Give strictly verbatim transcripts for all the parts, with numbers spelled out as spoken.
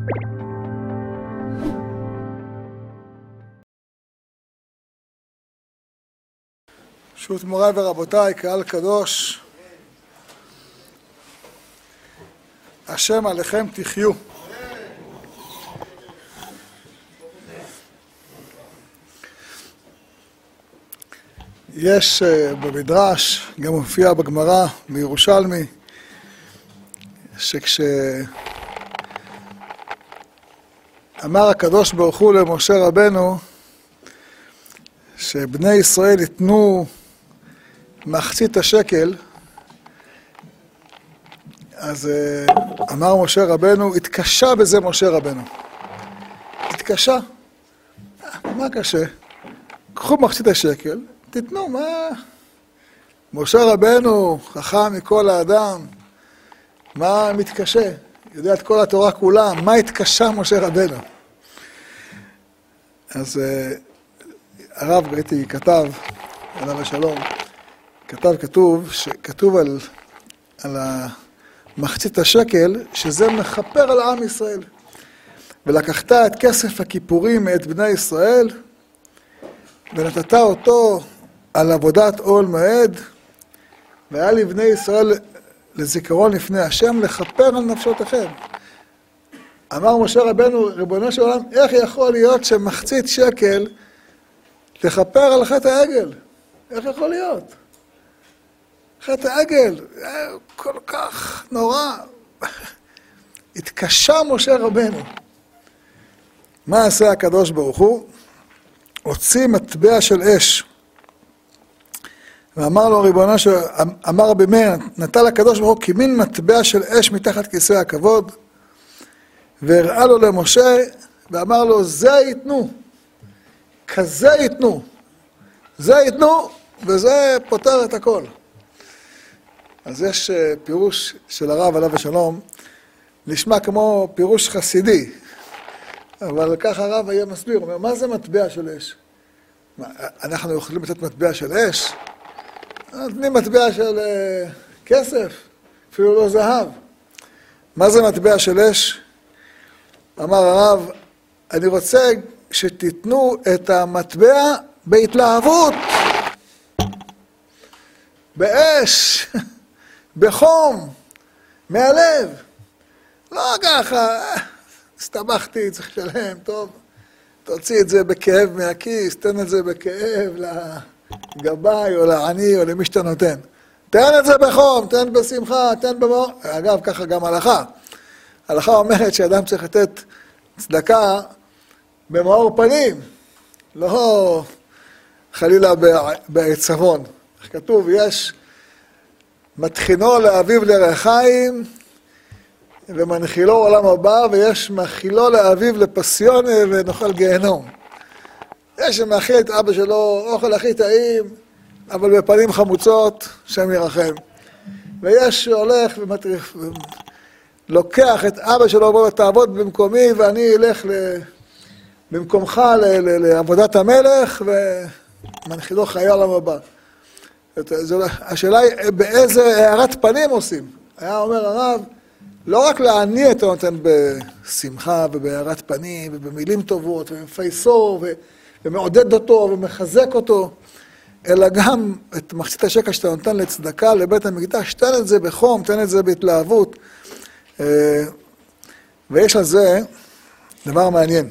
ברשות מוריי ורבותיי, קהל קדוש, השם עליכם תחיו. יש במדרש, גם מופיע בגמרא בירושלמי, שכשאמר הקדוש ברוך הוא למשה רבנו שבני ישראל ייתנו מחצית השקל, אז אמר משה רבנו, התקשה בזה משה רבנו. התקשה. מה קשה? קחו מחצית השקל, תיתנו, מה? משה רבנו, חכם מכל האדם, מה מתקשה? יודע את כל התורה כולה, מה התקשה משה רבנו? אז הרב ראיתי כתב, עליו השלום, כתב כתוב, שכתוב על, על מחצית השקל, שזה מכפר על עם ישראל. ולקחת את כסף הכיפורים מאת בני ישראל, ונתת אותו על עבודת אוהל מועד, והיה לבני ישראל לזיכרון לפני השם, לכפר על נפשותיכם. אמר משה רבנו, ריבונו של עולם, איך יכול להיות שמחצית שקל לכפר על חטא העגל? איך יכול להיות? חטא העגל, כל כך נורא. התקשה משה רבנו. מה עשה הקדוש ברוך הוא? הוציא מטבע של אש. ואמר לו ריבונו של, אמר רבי מאיר, נטל הקדוש ברוך הוא כמין מטבע של אש מתחת כיסא הכבוד, והראה לו למשה, ואמר לו, זה ייתנו, כזה ייתנו, זה ייתנו, וזה פותר את הכל. אז יש פירוש של הרב עליו השלום, נשמע כמו פירוש חסידי, אבל ככה הרב היה מסביר, אומר, מה זה מטבע של אש? מה, אנחנו יכולים לתת מטבע של אש? נותנים מטבע של uh, כסף, אפילו לא זהב. מה זה מטבע של אש? אמר הרב, אני רוצה שתיתנו את המטבע בהתלהבות, באש, בחום, מהלב. לא ככה, הסתבכתי, צריך לשלם, טוב, תוציא את זה בכאב מהכיס, תן את זה בכאב לגבי או לעני או למי שאתה נותן. תן את זה בחום, תן בשמחה, תן במאור. אגב, ככה גם הלכה. הלכה אומרת שאדם צריך לתת צדקה במאור פנים, לא חלילה בעצבון. איך כתוב, יש מתחינו לאביו לרחיים ומנחילו עולם הבא, ויש מאכילו לאביו לפסיונה ונאכל גיהנום. יש שמאכיל את אבא שלו אוכל הכי טעים, אבל בפנים חמוצות, שם ירחם. ויש שהולך ומטריף, לוקח את אבא שלו ואומר, תעבוד במקומי ואני אלך במקומך לעבודת המלך, ומנחילו חיי עולם הבא. השאלה היא, באיזה הערת פנים עושים? היה אומר הרב, לא רק לעני אתה נותן בשמחה ובהערת פנים ובמילים טובות ומפייסו ומעודד אותו ומחזק אותו, אלא גם את מחצית השקל שאתה נותן לצדקה לבית המקדש, תן את זה בחום, תן את זה בהתלהבות. ויש על זה דבר מעניין.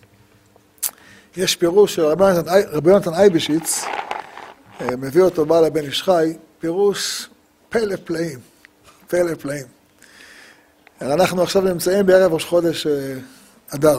יש פירוש של רבי יונתן אייבשיץ, מביא אותו בעל הבן איש חי, פירוש פלא פלאים, פלא פלאים. אנחנו עכשיו נמצאים בערב ראש חודש אדר.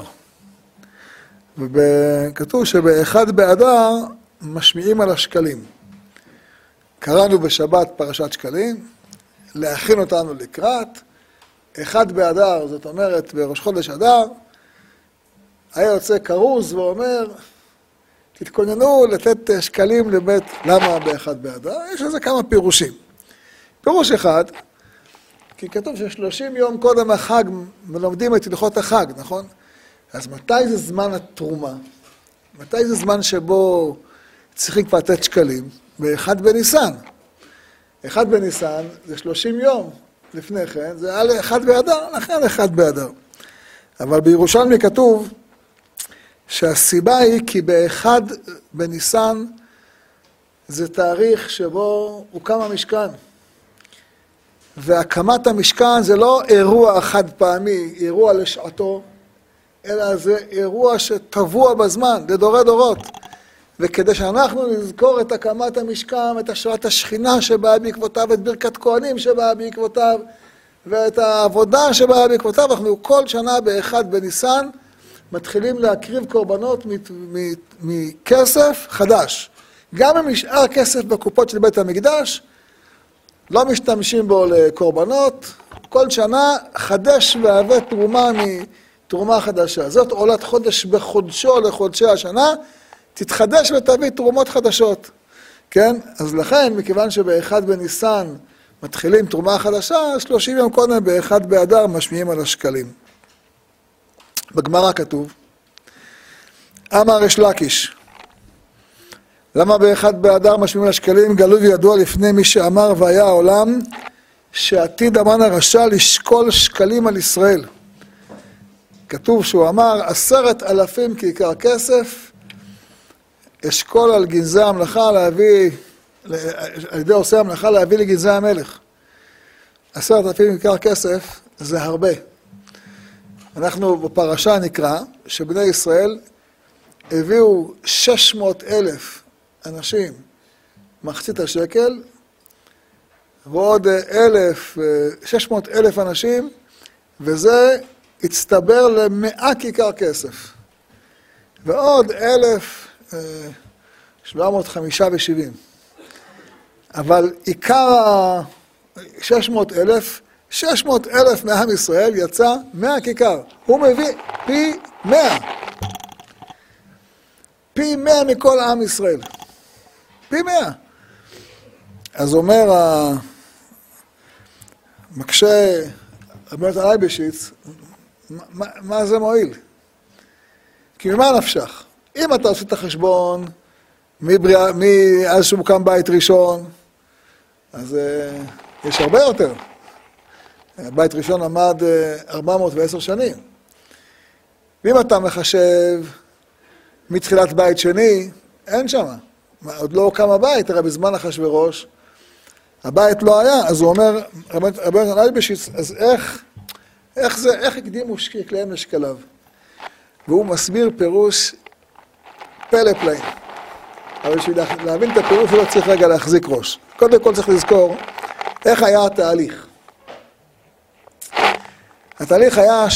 וכתוב שבאחד באדר משמיעים על השקלים. קראנו בשבת פרשת שקלים, להכין אותנו לקראת. אחד באדר, זאת אומרת בראש חודש אדר, היה יוצא כרוז ואומר, תתכוננו לתת שקלים לבית, למה באחד באדר? יש לזה כמה פירושים. פירוש אחד, כי כתוב ששלושים יום קודם החג מלומדים את הלכות החג, נכון? אז מתי זה זמן התרומה? מתי זה זמן שבו צריכים כבר לתת שקלים? באחד בניסן. אחד בניסן זה שלושים יום לפני כן, זה היה לאחד באדר, לכן אחד באדר. אבל בירושלמי כתוב שהסיבה היא כי באחד בניסן זה תאריך שבו הוקם המשכן. והקמת המשכן זה לא אירוע חד פעמי, אירוע לשעתו, אלא זה אירוע שטבוע בזמן, לדורי דורות. וכדי שאנחנו נזכור את הקמת המשכן, את השראת השכינה שבאה בעקבותיו, את ברכת כהנים שבאה בעקבותיו, ואת העבודה שבאה בעקבותיו, אנחנו כל שנה באחד בניסן מתחילים להקריב קורבנות מכסף חדש. גם אם נשאר כסף בקופות של בית המקדש, לא משתמשים בו לקורבנות, כל שנה חדש והווה תרומה מתרומה חדשה. זאת עולת חודש בחודשו לחודשי השנה, תתחדש ותביא תרומות חדשות. כן? אז לכן, מכיוון שבאחד בניסן מתחילים תרומה חדשה, שלושים יום קודם באחד באדר משמיעים על השקלים. בגמרא כתוב, אמר ריש לקיש, למה באחד באדר משמיעים על השקלים? גלוי וידוע לפני מי שאמר והיה העולם, שעתיד המן הרשע לשקול שקלים על ישראל. כתוב שהוא אמר, עשרת אלפים כיכר כסף, אשכול על גנזי המלאכה להביא, על ידי עושה המלאכה להביא לגנזי המלך. עשרת אלפים כיכר כסף זה הרבה. אנחנו בפרשה נקרא שבני ישראל הביאו שש מאות אלף אנשים מחצית השקל, ועוד אלף, שש מאות אלף אנשים, וזה הצטבר למאה כיכר כסף. ועוד אלף שבע מאות חמישה ושבעים. אבל עיקר ה-שש מאות אלף, שש מאות אלף מעם ישראל יצא מהכיכר. הוא מביא פי מאה. פי מאה מכל עם ישראל. פי מאה. אז אומר המקשה רבי נתן אייבשיץ, מה, מה זה מועיל? כי ממה נפשך? אם אתה עושה את החשבון מבריאה, מאז שמוקם בית ראשון, אז uh, יש הרבה יותר. בית ראשון עמד uh, ארבע מאות ועשר שנים. ואם אתה מחשב מתחילת בית שני, אין שם. עוד לא קם הבית, הרי בזמן אחשוורוש, הבית לא היה. אז הוא אומר, רבי נתן אייבשיץ, אז איך, איך זה, איך הקדימו שקליהם לשקליו? והוא מסביר פירוש פלא פלאים. אבל בשביל להבין את הפירוש הוא לא צריך רגע להחזיק ראש. קודם כל צריך לזכור איך היה התהליך. התהליך היה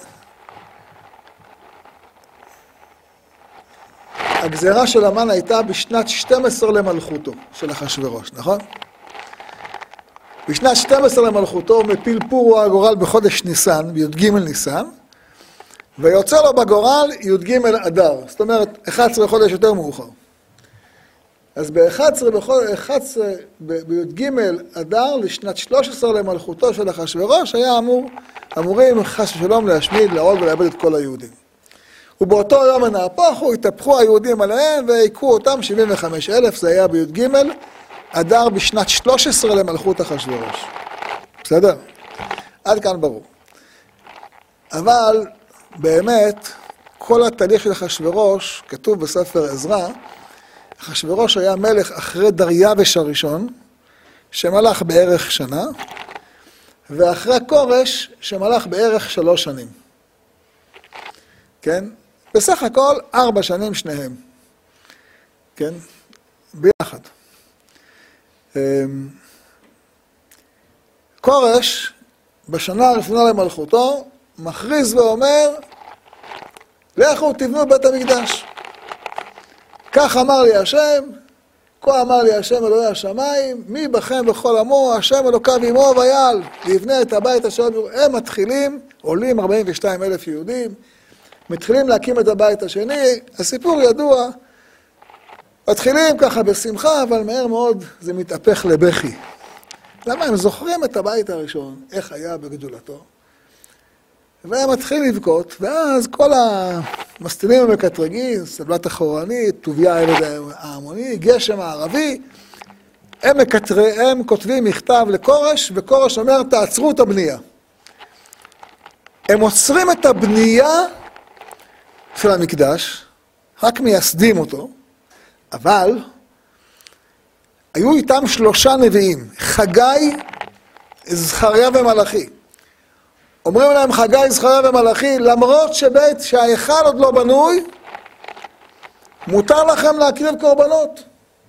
שהגזרה של המן הייתה בשנת שתים עשרה למלכותו של אחשוורוש, נכון? בשנת שתים עשרה למלכותו מפיל פורו הגורל בחודש ניסן, בי"ג ניסן, ויוצא לו בגורל י"ג אדר, זאת אומרת אחד עשר חודש יותר מאוחר. אז ב-אחד עשר בי"ג אדר לשנת שלוש עשרה למלכותו של אחשוורוש היה אמור, אמורים חס ושלום להשמיד, להרוג ולאבד את כל היהודים. ובאותו יום הנהפכו, התהפכו היהודים עליהם והיכו אותם שבעים וחמישה אלף, זה היה בי"ג אדר בשנת שלוש עשרה למלכות אחשוורוש. בסדר? עד כאן ברור. אבל באמת, כל התהליך של אחשוורוש, כתוב בספר עזרא, אחשוורוש היה מלך אחרי דריווש הראשון, שמלך בערך שנה, ואחרי כורש, שמלך בערך שלוש שנים. כן? בסך הכל, ארבע שנים שניהם. כן? ביחד. כורש, בשנה הראשונה למלכותו, מכריז ואומר, לכו תבנו בית המקדש. כך אמר לי השם, כה אמר לי השם אלוהי השמיים, מי בכם בכל עמו, השם אלוקיו עמו ויעל, ויבנה את הבית אשר הם מתחילים, עולים ארבעים ושניים אלף יהודים, מתחילים להקים את הבית השני, הסיפור ידוע, מתחילים ככה בשמחה, אבל מהר מאוד זה מתהפך לבכי. למה? הם זוכרים את הבית הראשון, איך היה בגדולתו, והם מתחילים לבכות, ואז כל המסתינים המקטרגים, סבלת אחורנית, טוביה הילד העמוני, גשם הערבי, הם, מקטר... הם כותבים מכתב לקורש, וקורש אומר, תעצרו את הבנייה. הם עוצרים את הבנייה של המקדש, רק מייסדים אותו, אבל היו איתם שלושה נביאים, חגי, זכריה ומלאכי. אומרים להם חגי, זכריה ומלאכי, למרות שבית שההיכל עוד לא בנוי, מותר לכם להקריב קורבנות.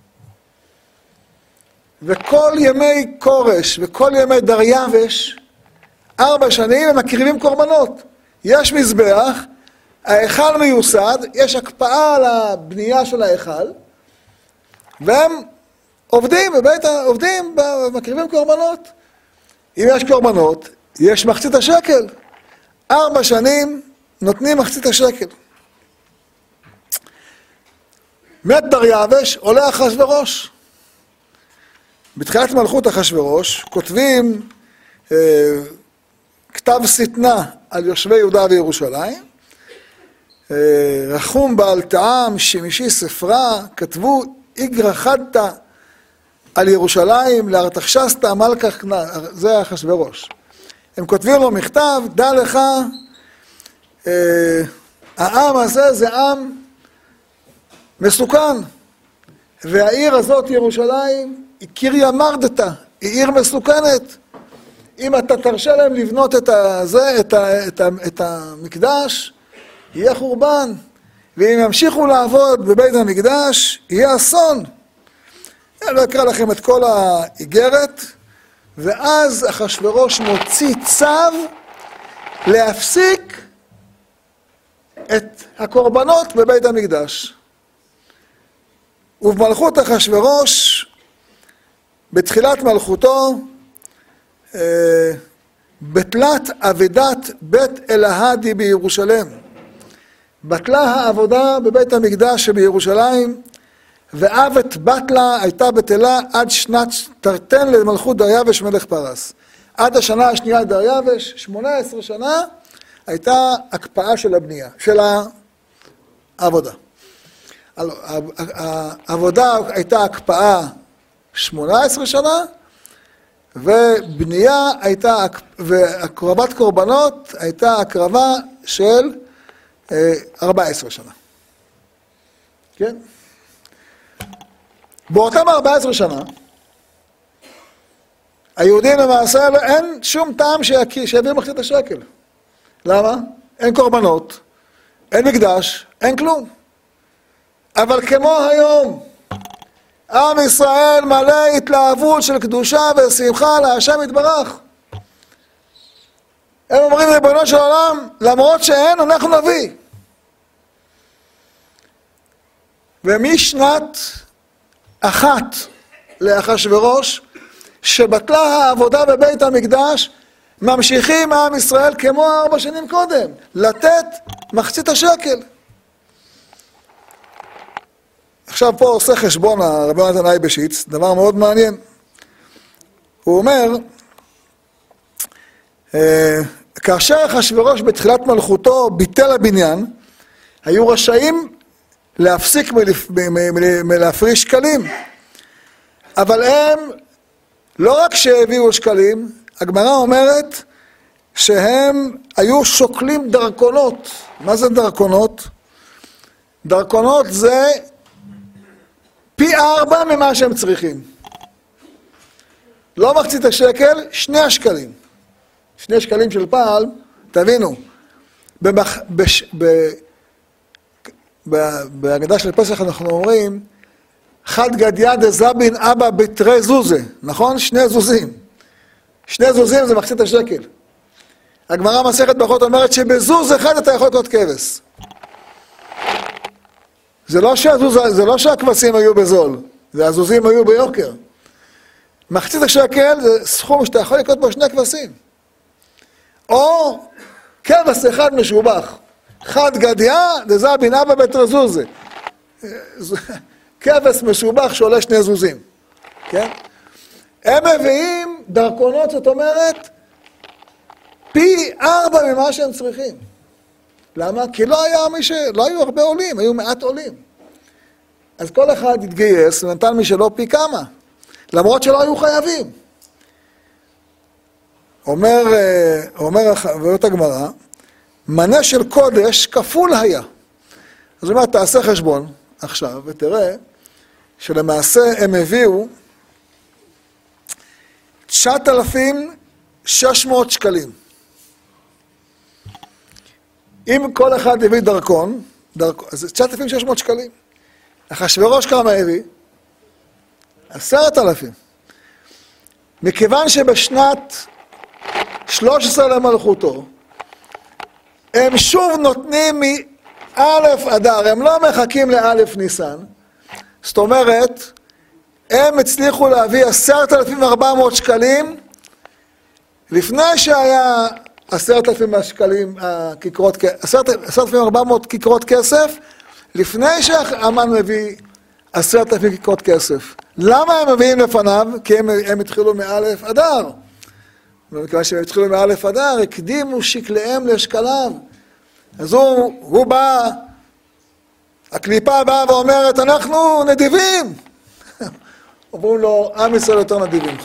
וכל ימי קורש וכל ימי דריווש, ארבע שנים הם מקריבים קורבנות. יש מזבח, ההיכל מיוסד, יש הקפאה על הבנייה של ההיכל, והם עובדים בבית, עובדים, מקריבים קורבנות. אם יש קורבנות, יש מחצית השקל. ארבע שנים נותנים מחצית השקל. מת דריווש, עולה אחשוורוש. בתחילת מלכות אחשוורוש כותבים אה, כתב שטנה על יושבי יהודה וירושלים. אה, רחום בעל טעם, שמשי ספרה, כתבו איגרא חדתא על ירושלים לארתחשסתא מלכה כנען, זה אחשוורוש. הם כותבים לו מכתב, דע לך, אה, העם הזה זה עם מסוכן, והעיר הזאת ירושלים היא קיריה מרדתא, היא עיר מסוכנת. אם אתה תרשה להם לבנות את, הזה, את, ה, את, ה, את המקדש, יהיה חורבן, ואם ימשיכו לעבוד בבית המקדש, יהיה אסון. אני לא אקרא לכם את כל האיגרת, ואז אחשוורוש מוציא צו להפסיק את הקורבנות בבית המקדש. ובמלכות אחשוורוש, בתחילת מלכותו, בטלת אבדת בית אלהדי בירושלם. בטלה העבודה בבית המקדש שבירושלים, ואבת בטלה הייתה בטלה עד שנת תרתן למלכות דריווש מלך פרס. עד השנה השנייה דריווש, שמונה עשרה שנה, הייתה הקפאה של הבנייה, של העבודה. העבודה הייתה הקפאה שמונה עשרה שנה, ובנייה הייתה, והקרבת קורבנות הייתה הקרבה של ארבע עשרה שנה. כן? באותם ארבע עשרה שנה, היהודים למעשה אין שום טעם שיביא מחצית השקל. למה? אין קורבנות, אין מקדש, אין כלום. אבל כמו היום, עם ישראל מלא התלהבות של קדושה ושמחה להשם יתברך. הם אומרים ריבונו של עולם, למרות שאין, אנחנו נביא. ומשנת אחת לאחשוורוש, שבטלה העבודה בבית המקדש, ממשיכים עם ישראל כמו ארבע שנים קודם, לתת מחצית השקל. עכשיו פה עושה חשבון הרבי יונתן אייבשיץ, דבר מאוד מעניין. הוא אומר, כאשר אחשוורוש בתחילת מלכותו ביטל הבניין, היו רשאים להפסיק מלהפריש שקלים. אבל הם, לא רק שהביאו שקלים, הגמרא אומרת שהם היו שוקלים דרכונות. מה זה דרכונות? דרכונות זה פי ארבע ממה שהם צריכים. לא מחצית השקל, שני השקלים. שני שקלים של פעל, תבינו, במח... בש... ב... ב... בהגדה של פסח אנחנו אומרים, חד גדיא דזבין אבא בתרי זוזה, נכון? שני זוזים. שני זוזים זה מחצית השקל. הגמרא מסכת ברכות אומרת שבזוז אחד אתה יכול לקנות כבש. זה לא שהזוז, זה לא שהכבשים היו בזול, זה הזוזים היו ביוקר. מחצית השקל זה סכום שאתה יכול לקנות בו שני כבשים. או כבש אחד משובח. חד גדיא דזבין אבא בתרי זוזה. כבש משובח שעולה שני זוזים. כן? הם מביאים דרכונות, זאת אומרת, פי ארבע ממה שהם צריכים. למה? כי לא היה מי ש... לא היו הרבה עולים, היו מעט עולים. אז כל אחד התגייס ונתן מי שלא פי כמה, למרות שלא היו חייבים. אומר, אומר, ואותה גמרא, מנה של קודש כפול היה. אז הוא אומר, תעשה חשבון עכשיו, ותראה שלמעשה הם הביאו תשעת אלפים ושש מאות שקלים. אם כל אחד הביא דרכון, דרכון אז תשעת אלפים ושש מאות שקלים. אחשוורוש כמה הביא? עשרת אלפים. מכיוון שבשנת שלוש עשרה למלכותו, הם שוב נותנים מאלף אדר, הם לא מחכים לאלף ניסן. זאת אומרת, הם הצליחו להביא עשרת אלפים וארבע מאות שקלים, לפני שהיה עשרת אלפים שקלים, כיכרות, עשרת אלפים וארבע מאות כיכרות כסף, לפני שהמן מביא עשרת אלפים כיכרות כסף. למה הם מביאים לפניו? כי הם, הם התחילו מאלף אדר. ומכיוון שהם התחילו מאלף אדר, הקדימו שקליהם לשקליו. אז הוא, הוא בא, הקליפה באה ואומרת, אנחנו נדיבים. אומרים לו, עם ישראל יותר נדיב ממך.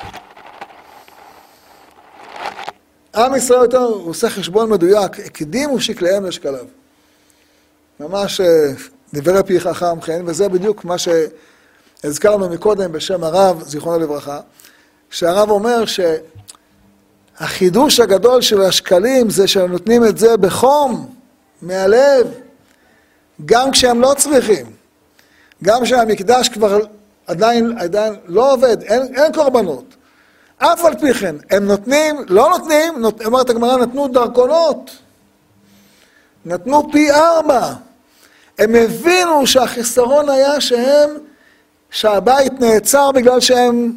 עם ישראל יותר, הוא עושה חשבון מדויק, הקדימו שקליהם לשקליו. ממש דברי פי חכם כן, וזה בדיוק מה שהזכרנו מקודם בשם הרב, זיכרונו לברכה, שהרב אומר שהחידוש הגדול של השקלים זה שהם נותנים את זה בחום, מהלב, גם כשהם לא צריכים, גם כשהמקדש כבר עדיין, עדיין לא עובד, אין, אין קורבנות. אף על פי כן, הם נותנים, לא נותנים, נות, אמרת הגמרא, נתנו דרכונות, נתנו פי ארבע. הם הבינו שהחיסרון היה שהם, שהבית נעצר בגלל שהם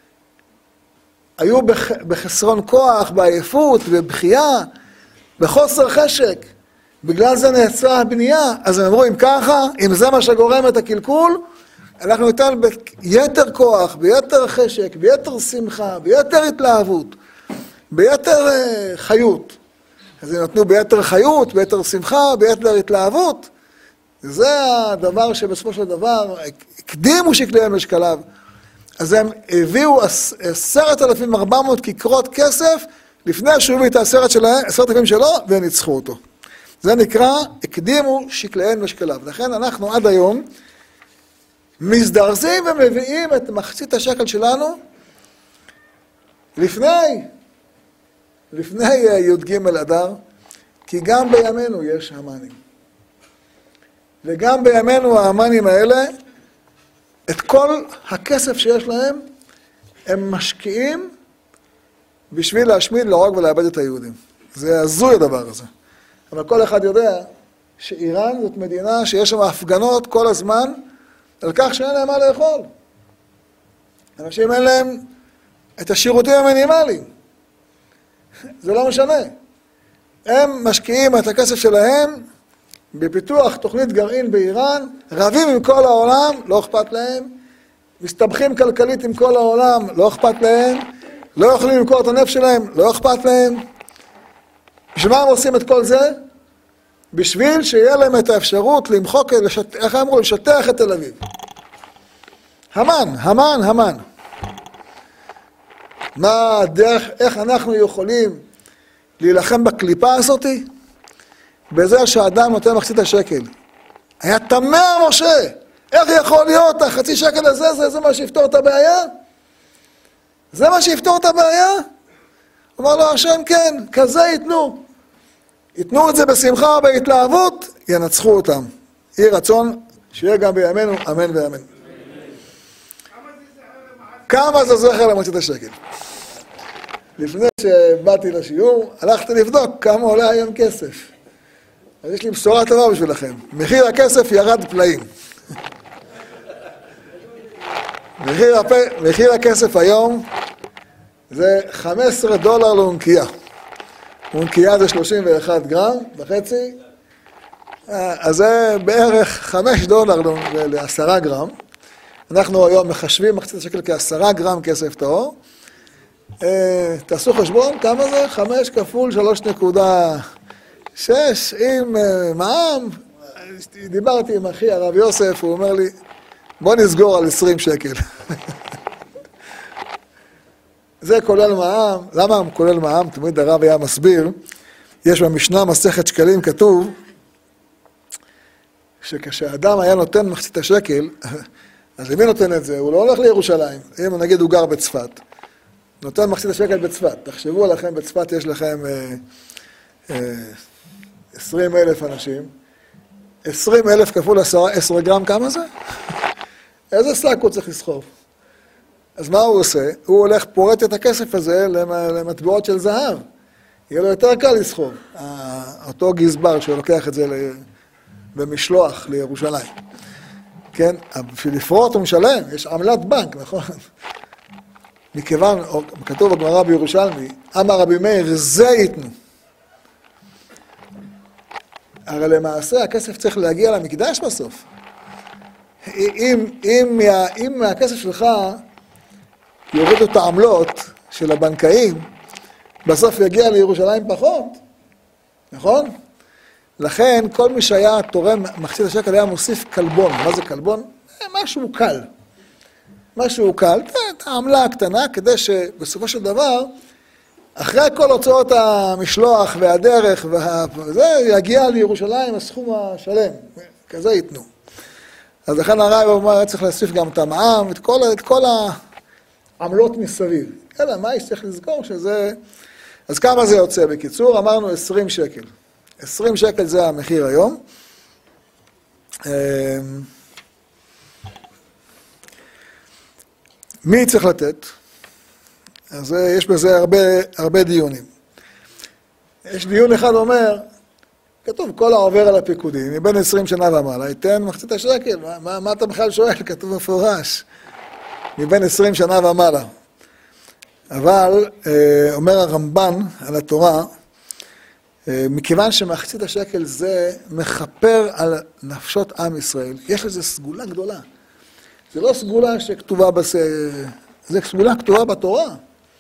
היו בח, בחסרון כוח, בעייפות, בבחייה, בחוסר חשק. בגלל זה נעצרה הבנייה. אז הם אמרו, אם ככה, אם זה מה שגורם את הקלקול, אנחנו ניתן ביתר כוח, ביתר חשק, ביתר שמחה, ביתר התלהבות, ביתר uh, חיות. אז הם נתנו ביתר חיות, ביתר שמחה, ביתר התלהבות. זה הדבר שבסופו של דבר הקדימו שקליהם לשקליו. אז הם הביאו עשרת אלפים וארבע מאות כיכרות כסף, לפני שהוא הביא את העשרת שלהם, עשרת אלפים שלו, וניצחו אותו. זה נקרא, הקדימו שקליהם לשקליו. לכן אנחנו עד היום, מזדרזים ומביאים את מחצית השקל שלנו לפני, לפני י"ג אדר, כי גם בימינו יש המנים. וגם בימינו המנים האלה, את כל הכסף שיש להם, הם משקיעים בשביל להשמיד, להרוג ולאבד את היהודים. זה הזוי הדבר הזה. אבל כל אחד יודע שאיראן זאת מדינה שיש שם הפגנות כל הזמן, על כך שאין להם מה לאכול. אנשים אין להם את השירותים המינימליים. זה לא משנה. הם משקיעים את הכסף שלהם בפיתוח תוכנית גרעין באיראן, רבים עם כל העולם, לא אכפת להם, מסתבכים כלכלית עם כל העולם, לא אכפת להם, לא יכולים למכור את הנפש שלהם, לא אכפת להם. בשביל מה הם עושים את כל זה? בשביל שיהיה להם את האפשרות למחוק, לשט... איך אמרו? לשטח את תל אביב. המן, המן, המן. מה הדרך, איך אנחנו יכולים להילחם בקליפה הזאת? בזה שהאדם נותן מחצית השקל. היה תמה משה, איך יכול להיות? החצי שקל הזה, זה, זה מה שיפתור את הבעיה? זה מה שיפתור את הבעיה? אמר לו השם, כן, כזה ייתנו. ייתנו את זה בשמחה ובהתלהבות, ינצחו אותם. יהי רצון שיהיה גם בימינו, אמן ואמן. כמה זה זכר למחצית השקל? לפני שבאתי לשיעור, הלכתי לבדוק כמה עולה היום כסף. אז יש לי בשורה טובה בשבילכם. מחיר הכסף ירד פלאים. מחיר, הפ... מחיר הכסף היום זה חמישה עשר דולר לאונקייה. אונקייה זה שלושים ואחד גרם וחצי, אז זה בערך חמישה דולר לעשרה גרם. אנחנו היום מחשבים מחצית השקל כעשרה גרם כסף טהור. תעשו חשבון, כמה זה? חמש כפול שלוש נקודה שש עם מע"מ. דיברתי עם אחי הרב יוסף, הוא אומר לי, בוא נסגור על עשרים שקל. זה כולל מע"מ. למה כולל מע"מ? תמיד הרב היה מסביר. יש במשנה מסכת שקלים כתוב, שכשאדם היה נותן מחצית השקל, אז למי נותן את זה? הוא לא הולך לירושלים. אם נגיד הוא גר בצפת, נותן מחצית השקל בצפת. תחשבו עליכם, בצפת יש לכם אה, אה, עשרים אלף אנשים. עשרים אלף כפול עשרה גרם, כמה זה? איזה שק הוא צריך לסחוב? אז מה הוא עושה? הוא הולך פורט את הכסף הזה למטבעות של זהב. יהיה לו יותר קל לסחוב. אותו גזבר שלוקח את זה במשלוח לירושלים. כן? בשביל לפרוט הוא משלם, יש עמלת בנק, נכון? מכיוון, כתוב בגמרא בירושלמי, אמר רבי מאיר, זה ייתנו. הרי למעשה הכסף צריך להגיע למקדש בסוף. אם, אם, מה, אם מהכסף שלך יורידו את העמלות של הבנקאים, בסוף יגיע לירושלים פחות, נכון? לכן כל מי שהיה תורם מחצית השקל היה מוסיף קלבון. מה זה קלבון? משהו קל. משהו קל, את העמלה הקטנה, כדי שבסופו של דבר, אחרי כל הוצאות המשלוח והדרך וזה, יגיע לירושלים הסכום השלם. כזה ייתנו. אז לכן הרב אומר, צריך להוסיף גם את המע"מ, את כל, את כל העמלות מסביב. אלא מה יש צריך לזכור שזה... אז כמה זה יוצא בקיצור? אמרנו עשרים שקל. עשרים שקל זה המחיר היום. מי צריך לתת? אז יש בזה הרבה, הרבה דיונים. יש דיון אחד אומר, כתוב כל העובר על הפיקודים, מבין עשרים שנה ומעלה, ייתן מחצית השקל. מה, מה, מה אתה בכלל שואל? כתוב מפורש. מבין עשרים שנה ומעלה. אבל, אומר הרמב"ן על התורה, מכיוון שמחצית השקל זה מחפר על נפשות עם ישראל, יש לזה סגולה גדולה. זה לא סגולה שכתובה בס... זה סגולה כתובה בתורה.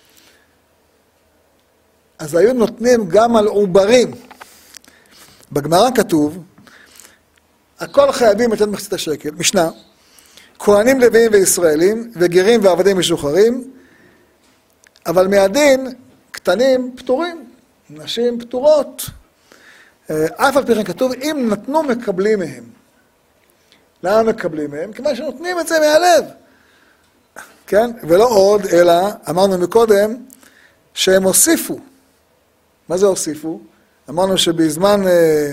אז היו נותנים גם על עוברים. בגמרא כתוב, הכל חייבים לתת מחצית השקל. משנה, כהנים לוויים וישראלים, וגרים ועבדים משוחררים, אבל מהדין קטנים פטורים. נשים פטורות. אף על פי כן כתוב, אם נתנו מקבלים מהם. למה מקבלים מהם? כיוון שנותנים את זה מהלב. כן? ולא עוד, אלא, אמרנו מקודם, שהם הוסיפו. מה זה הוסיפו? אמרנו שבזמן, אה,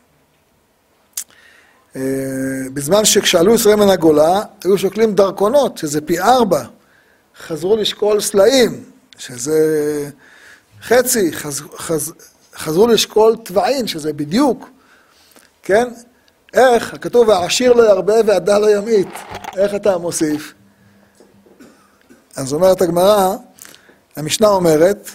אה, בזמן שכשעלו ישראל מן הגולה, היו שוקלים דרכונות, שזה פי ארבע. חזרו לשקול סלעים, שזה... חצי, חז, חז, חזרו לשקול טבעין, שזה בדיוק, כן? איך? הכתוב, העשיר לא ירבה והדל לא ימעיט. איך אתה מוסיף? אז אומרת הגמרא, המשנה אומרת,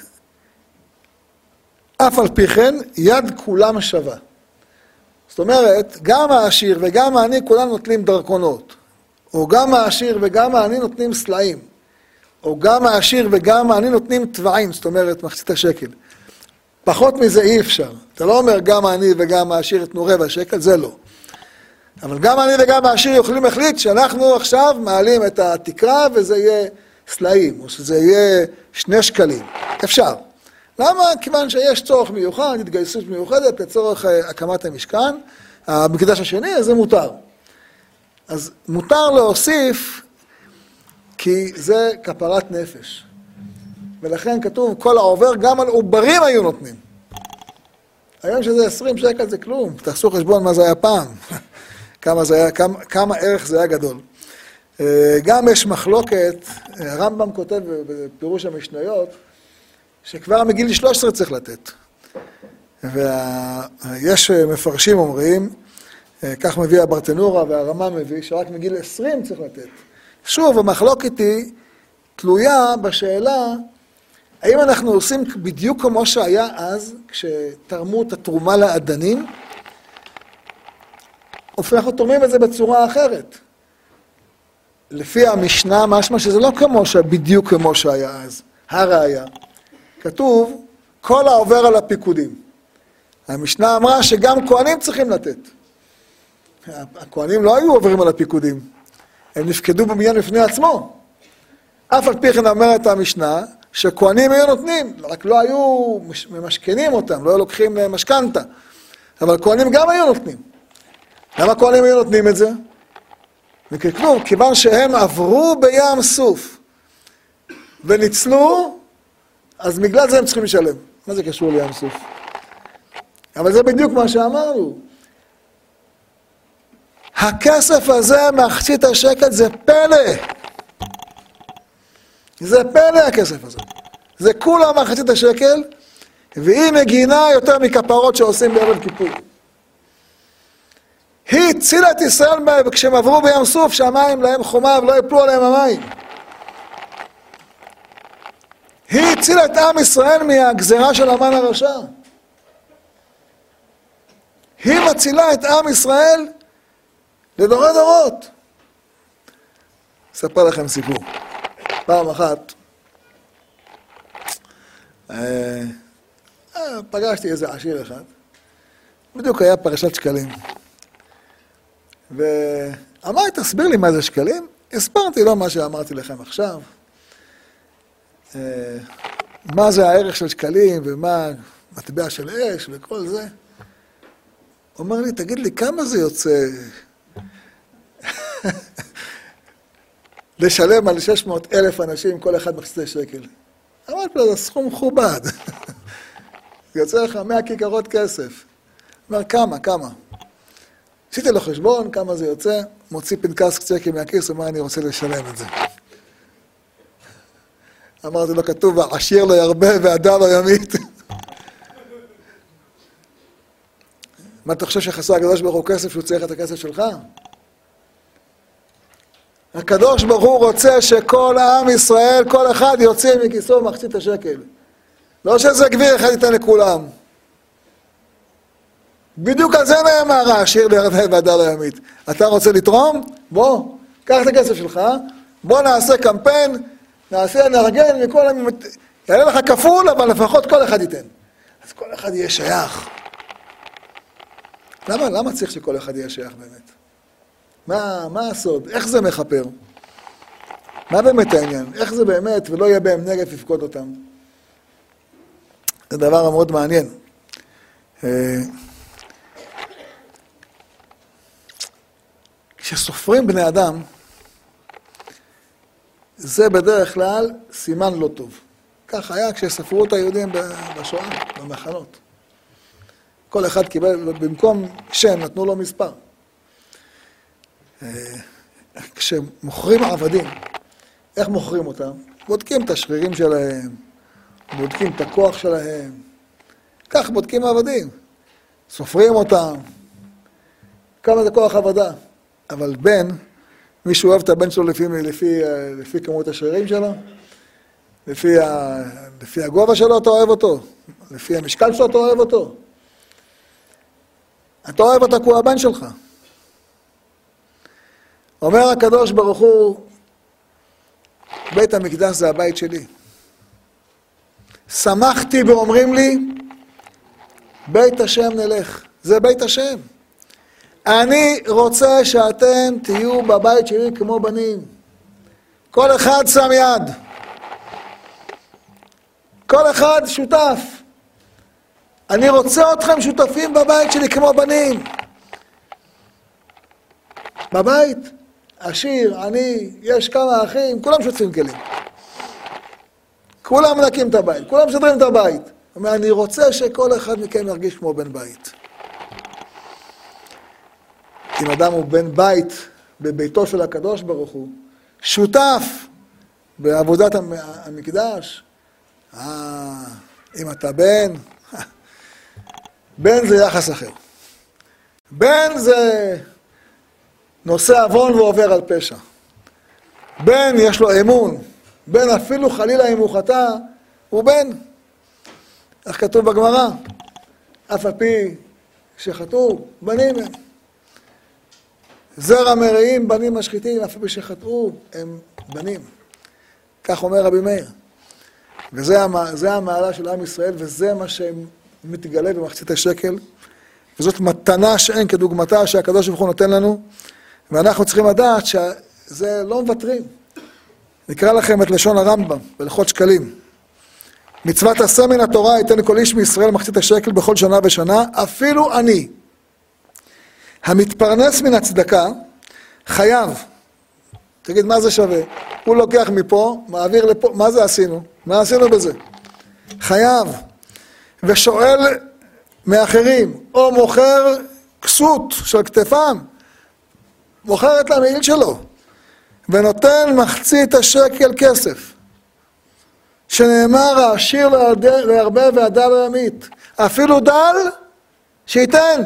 אף על פי כן, יד כולם שווה. זאת אומרת, גם העשיר וגם העני כולם נוטלים דרכונות. או גם העשיר וגם העני נותנים סלעים. או גם העשיר וגם העני נותנים טבעים, זאת אומרת, מחצית השקל. פחות מזה אי אפשר. אתה לא אומר גם העני וגם העשיר יתנו רבע שקל, זה לא. אבל גם העני וגם העשיר יכולים להחליט שאנחנו עכשיו מעלים את התקרה וזה יהיה סלעים, או שזה יהיה שני שקלים. אפשר. למה? כיוון שיש צורך מיוחד, התגייסות מיוחדת לצורך הקמת המשכן, המקדש השני, אז זה מותר. אז מותר להוסיף, כי זה כפרת נפש. ולכן כתוב, כל העובר גם על עוברים היו נותנים. היום שזה עשרים שקל זה כלום, תעשו חשבון מה זה היה פעם. כמה, זה היה, כמה, כמה ערך זה היה גדול. גם יש מחלוקת, הרמב"ם כותב בפירוש המשניות, שכבר מגיל שלוש עשרה צריך לתת. ויש מפרשים אומרים, כך מביא הברטנורה והרמה מביא, שרק מגיל עשרים צריך לתת. שוב, המחלוקת היא תלויה בשאלה, האם אנחנו עושים בדיוק כמו שהיה אז, כשתרמו את התרומה לאדנים, או אנחנו תורמים את זה בצורה אחרת. לפי המשנה, משמע שזה לא כמו בדיוק כמו שהיה אז. הראיה. כתוב, כל העובר על הפיקודים. המשנה אמרה שגם כהנים צריכים לתת. הכהנים לא היו עוברים על הפיקודים. הם נפקדו במניין לפני עצמו. אף על פי כן אומרת המשנה, שכהנים היו נותנים, רק לא היו ממשכנים אותם, לא היו לוקחים משכנתה, אבל כהנים גם היו נותנים. למה כהנים היו נותנים את זה? וככלום, כיוון שהם עברו בים סוף וניצלו, אז בגלל זה הם צריכים לשלם. מה זה קשור לים סוף? אבל זה בדיוק מה שאמרנו. הכסף הזה, מחצית השקל, זה פלא. זה פלא הכסף הזה. זה כולה מחצית השקל, והיא מגינה יותר מכפרות שעושים בערב כיפור. היא הצילה את ישראל כשהם עברו בים סוף, שהמים להם חומה ולא יפלו עליהם המים. היא הצילה את עם ישראל מהגזרה של המן הרשע. היא מצילה את עם ישראל לדורי דורות. אספר לכם סיפור. פעם אחת, אה, אה, פגשתי איזה עשיר אחד, בדיוק היה פרשת שקלים. ואמר, תסביר לי מה זה שקלים. הסברתי לו מה שאמרתי לכם עכשיו. אה, מה זה הערך של שקלים ומה מטבע של אש וכל זה. הוא אומר לי, תגיד לי, כמה זה יוצא לשלם על שש מאות אלף אנשים, כל אחד מחצי שקל? אמרתי לו, זה סכום מכובד. יוצא לך מאה כיכרות כסף. הוא אומר, כמה, כמה? עשיתי לו חשבון, כמה זה יוצא, מוציא פנקס צ'קים מהכיס, אומר, אני רוצה לשלם את זה. אמרתי לו, כתוב, עשיר לא ירבה והדר לא ימית. מה אתה חושב שחסר הקדוש ברוך הוא כסף שהוא צריך את הכסף שלך? הקדוש ברוך הוא רוצה שכל העם ישראל, כל אחד יוצא מכיסו מחצית השקל. לא שזה גביר אחד ייתן לכולם. בדיוק על זה נאמר, העשיר לא ירבה והדר לא ימית. אתה רוצה לתרום? בוא, קח את הכסף שלך, בוא נעשה קמפיין, נעשה נארגן וכל העם יעלה לך כפול, אבל לפחות כל אחד ייתן. אז כל אחד יהיה שייך. למה, למה צריך שכל אחד יהיה שייך באמת? מה, מה הסוד? איך זה מחפר? מה באמת העניין? איך זה באמת ולא יהיה בהם נגף לפקוד אותם? זה דבר מאוד מעניין. כשסופרים בני אדם, זה בדרך כלל סימן לא טוב. כך היה כשספרו את היהודים בשואה, במחנות. כל אחד קיבל, במקום שם, נתנו לו מספר. כשמוכרים עבדים, איך מוכרים אותם? בודקים את השרירים שלהם, בודקים את הכוח שלהם. כך בודקים עבדים. סופרים אותם. כמה זה כוח עבודה. אבל בן, מישהו אוהב את הבן שלו לפי, לפי, לפי כמות השרירים שלו? לפי, ה, לפי הגובה שלו אתה אוהב אותו? לפי המשקל שלו אתה אוהב אותו? אתה אוהב אותה כמו הבן שלך. אומר הקדוש ברוך הוא, בית המקדש זה הבית שלי. שמחתי ואומרים לי, בית השם נלך. זה בית השם. אני רוצה שאתם תהיו בבית שלי כמו בנים. כל אחד שם יד. כל אחד שותף. אני רוצה אתכם שותפים בבית שלי כמו בנים. בבית, עשיר, אני, יש כמה אחים, כולם שותפים כלים. כולם מנקים את הבית, כולם שותרים את הבית. אומר, אני רוצה שכל אחד מכם ירגיש כמו בן בית. אם אדם הוא בן בית בביתו של הקדוש ברוך הוא, שותף בעבודת המקדש, אה, אם אתה בן, בן זה יחס אחר. בן זה נושא עוון ועובר על פשע. בן יש לו אמון. בן אפילו חלילה אם הוא חטא, הוא בן. איך כתוב בגמרא? אף על פי שחטאו, בנים הם. זרע מרעים, בנים משחיתים, אף על פי שחטאו, הם בנים. כך אומר רבי מאיר. וזה המעלה של עם ישראל, וזה מה שמתגלה במחצית השקל. וזאת מתנה שאין כדוגמתה שהקדוש ברוך הוא נותן לנו, ואנחנו צריכים לדעת שזה לא מוותרים. נקרא לכם את לשון הרמב"ם, בהלכות שקלים. מצוות עשה מן התורה, ייתן לכל איש מישראל מחצית השקל בכל שנה ושנה, אפילו אני, המתפרנס מן הצדקה, חייב. תגיד, מה זה שווה? הוא לוקח מפה, מעביר לפה, מה זה עשינו? מה עשינו בזה? חייב. ושואל מאחרים, או מוכר כסות של כתפם, מוכר את המעיל שלו, ונותן מחצית השקל כסף. שנאמר, העשיר להרבה והדל לא ימית. אפילו דל, שייתן.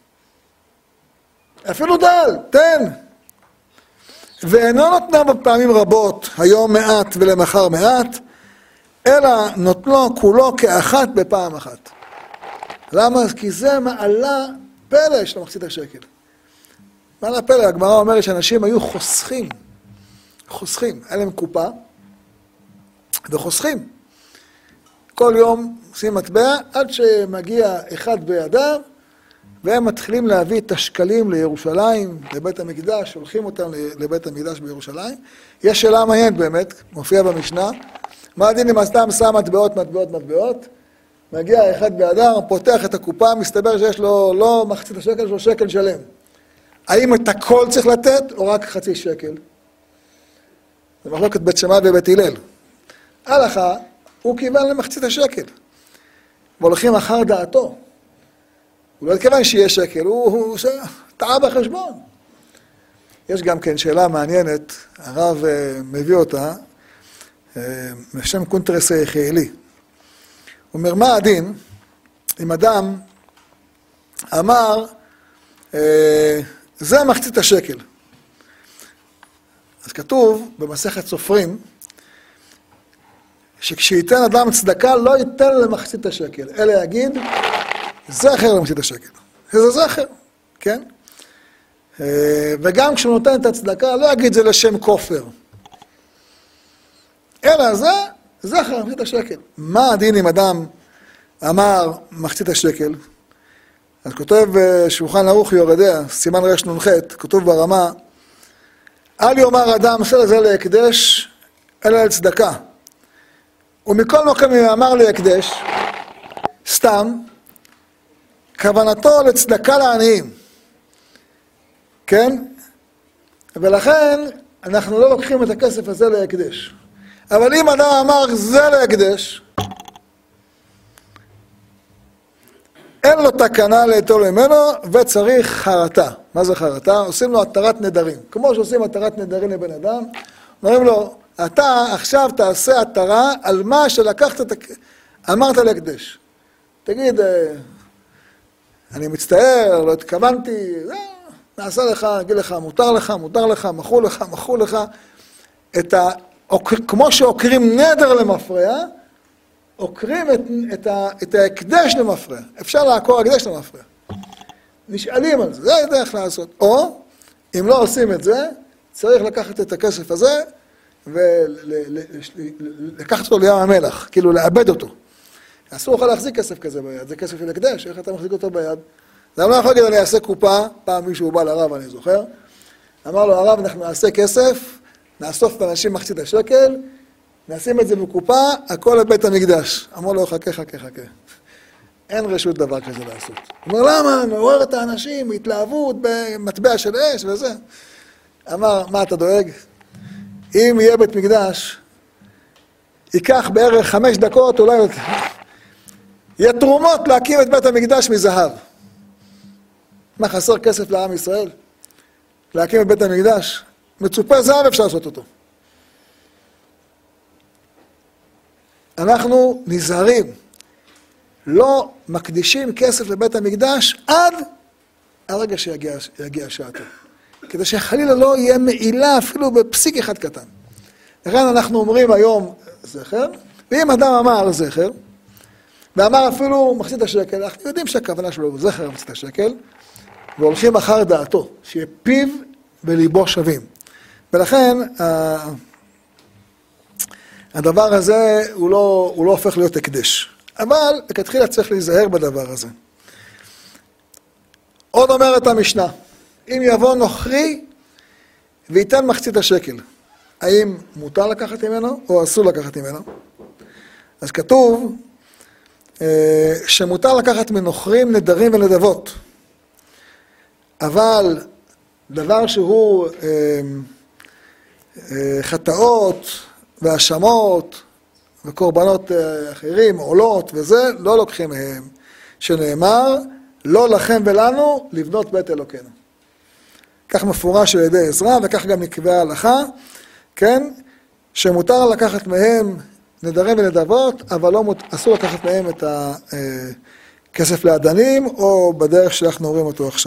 אפילו דל, תן. ואינו נותנה בפעמים רבות, היום מעט ולמחר מעט, אלא נותנו כולו כאחת בפעם אחת. למה? כי זה מעלה פלא של מחצית השקל. מעלה פלא, הגמרא אומרת שאנשים היו חוסכים. חוסכים. היה להם קופה, וחוסכים. כל יום עושים מטבע, עד שמגיע אחד בידיו, והם מתחילים להביא את השקלים לירושלים, לבית המקדש, הולכים אותם לבית המקדש בירושלים. יש שאלה מעניינת באמת, מופיע במשנה, מה הדין אם אדם שם מטבעות, מטבעות, מטבעות, מגיע אחד בידיו, פותח את הקופה, מסתבר שיש לו לא מחצית השקל, יש לו שקל שלם. האם את הכל צריך לתת, או רק חצי שקל? זה מחלוקת בית שמאי ובית הלל. הלכה, הוא כיוון למחצית השקל. והולכים אחר דעתו. הוא לא התכוון שיהיה שקל, הוא, הוא טעה בחשבון. יש גם כן שאלה מעניינת, הרב uh, מביא אותה, uh, בשם קונטרס היחיאלי. הוא אומר, מה הדין אם אדם אמר, uh, זה מחצית השקל. אז כתוב במסכת סופרים, שכשייתן אדם צדקה לא ייתן למחצית השקל, אלא יגיד, זכר למחצית השקל. זה זכר, כן? וגם כשהוא נותן את הצדקה, לא יגיד זה לשם כופר. אלא זה, זכר למחצית השקל. מה הדין אם אדם אמר מחצית השקל? אז כותב שולחן ערוך יורדיה, סימן רש נ"ח, כתוב ברמה, אל יאמר אדם עושה לזה להקדש, אלא לצדקה. ומכל מקום אם אמר להקדש, סתם, כוונתו לצדקה לעניים. כן? ולכן אנחנו לא לוקחים את הכסף הזה להקדש. אבל אם אדם אמר זה להקדש, אין לו תקנה לאטול ממנו וצריך חרטה. מה זה חרטה? עושים לו התרת נדרים. כמו שעושים התרת נדרים לבן אדם, אומרים לו, אתה עכשיו תעשה התרה על מה שלקחת, אמרת להקדש. תגיד, אני מצטער, לא התכוונתי, נעשה לך, נגיד לך, מותר לך, מותר לך, מחו לך, מחו לך. את ה... כמו שעוקרים נדר למפרע, עוקרים את, את, ה... את ההקדש למפרע. אפשר לעקור הקדש למפרע. נשאלים על זה, זה הדרך לעשות. או, אם לא עושים את זה, צריך לקחת את הכסף הזה, ולקחת אותו לים המלח, כאילו לאבד אותו. אסור לך להחזיק כסף כזה ביד, זה כסף של הקדש, איך אתה מחזיק אותו ביד? זה לא יכול להגיד, אני אעשה קופה, פעם מישהו בא לרב, אני זוכר, אמר לו, הרב, אנחנו נעשה כסף, נאסוף את האנשים מחצית השקל, נשים את זה בקופה, הכל לבית המקדש. אמר לו, חכה, חכה, חכה. אין רשות דבר כזה לעשות. הוא אומר, למה? מעורר את האנשים, התלהבות במטבע של אש וזה. אמר, מה אתה דואג? אם יהיה בית מקדש, ייקח בערך חמש דקות, אולי יהיה תרומות להקים את בית המקדש מזהב. מה, חסר כסף לעם ישראל? להקים את בית המקדש? מצופה זהב אפשר לעשות אותו. אנחנו נזהרים, לא מקדישים כסף לבית המקדש עד הרגע שיגיע שעתו. כדי שחלילה לא יהיה מעילה אפילו בפסיק אחד קטן. לכן אנחנו אומרים היום זכר, ואם אדם אמר זכר, ואמר אפילו מחצית השקל, אנחנו יודעים שהכוונה שלו הוא זכר מחצית השקל, והולכים אחר דעתו, שיהיה פיו וליבו שווים. ולכן הדבר הזה הוא לא, הוא לא הופך להיות הקדש. אבל לכתחילה צריך להיזהר בדבר הזה. עוד אומרת המשנה, אם יבוא נוכרי וייתן מחצית השקל, האם מותר לקחת ממנו או אסור לקחת ממנו? אז כתוב שמותר לקחת מנוכרים נדרים ונדבות, אבל דבר שהוא חטאות והאשמות וקורבנות אחרים, עולות וזה, לא לוקחים מהם, שנאמר, לא לכם ולנו לבנות בית אלוקינו. כך מפורש על ידי עזרא, וכך גם נקבעה ההלכה, כן? שמותר לקחת מהם נדרים ונדבות, אבל לא מות... אסור לקחת מהם את הכסף לאדנים, או בדרך שאנחנו רואים אותו עכשיו.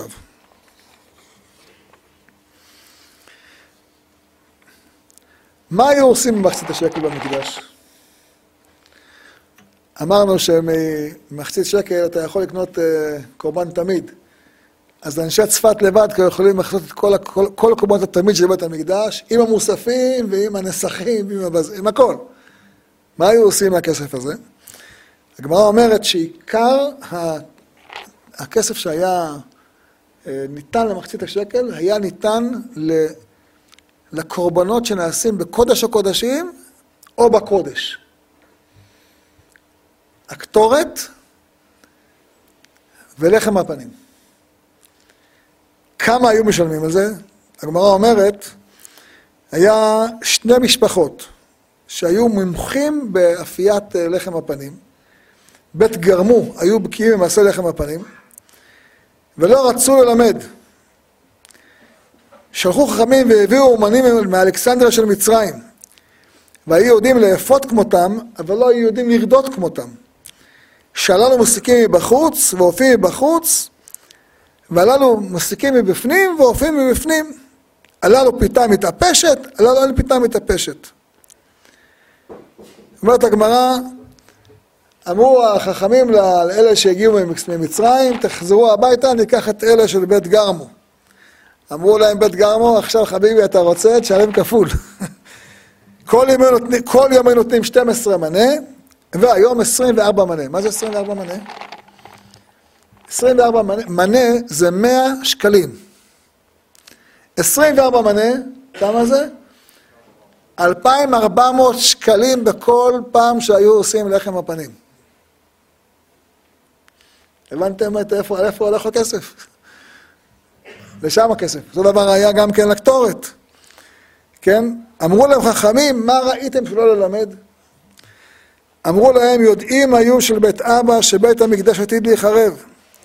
מה היו עושים במחצית השקל במקדש? אמרנו שממחצית שקל אתה יכול לקנות קורבן תמיד. אז אנשי צפת לבד יכולים לקנות את כל, כל, כל הקורבנות התמיד של בית המקדש, עם המוספים ועם הנסחים ועם הבז... עם הכל. מה היו עושים מהכסף הזה? הגמרא אומרת שעיקר הכסף שהיה ניתן למחצית השקל, היה ניתן לקורבנות שנעשים בקודש הקודשים או בקודש. הקטורת ולחם הפנים. כמה היו משלמים על זה? הגמרא אומרת, היה שני משפחות שהיו מומחים באפיית לחם הפנים, בית גרמו, היו בקיאים במעשה לחם הפנים, ולא רצו ללמד. שלחו חכמים והביאו אומנים מאלכסנדריה של מצרים, והיו יודעים לאפות כמותם, אבל לא היו יודעים לרדות כמותם. שהללו מסיקים מבחוץ ואופים מבחוץ, והללו מסיקים מבפנים ואופים מבפנים. הללו פיתה מתאפשת, הללו אין פיתה מתאפשת. אומרת הגמרא, אמרו החכמים לאלה שהגיעו ממצרים, תחזרו הביתה, ניקח את אלה של בית גרמו. אמרו להם בית גרמו, עכשיו חביבי אתה רוצה, תשלם כפול. כל יום נותנים, כל יום נותנים שתים עשרה מנה, והיום עשרים וארבע מנה. מה זה עשרים וארבע מנה? עשרים וארבע מנה, מנה זה מאה שקלים. עשרים וארבע מנה, כמה זה? אלפיים וארבע מאות שקלים בכל פעם שהיו עושים לחם הפנים. הבנתם את איפה, איפה הולך הכסף? לשם הכסף. אותו דבר היה גם כן לקטורת. כן? אמרו להם חכמים, מה ראיתם שלא ללמד? אמרו להם, יודעים היו של בית אבא שבית המקדש עתיד להיחרב.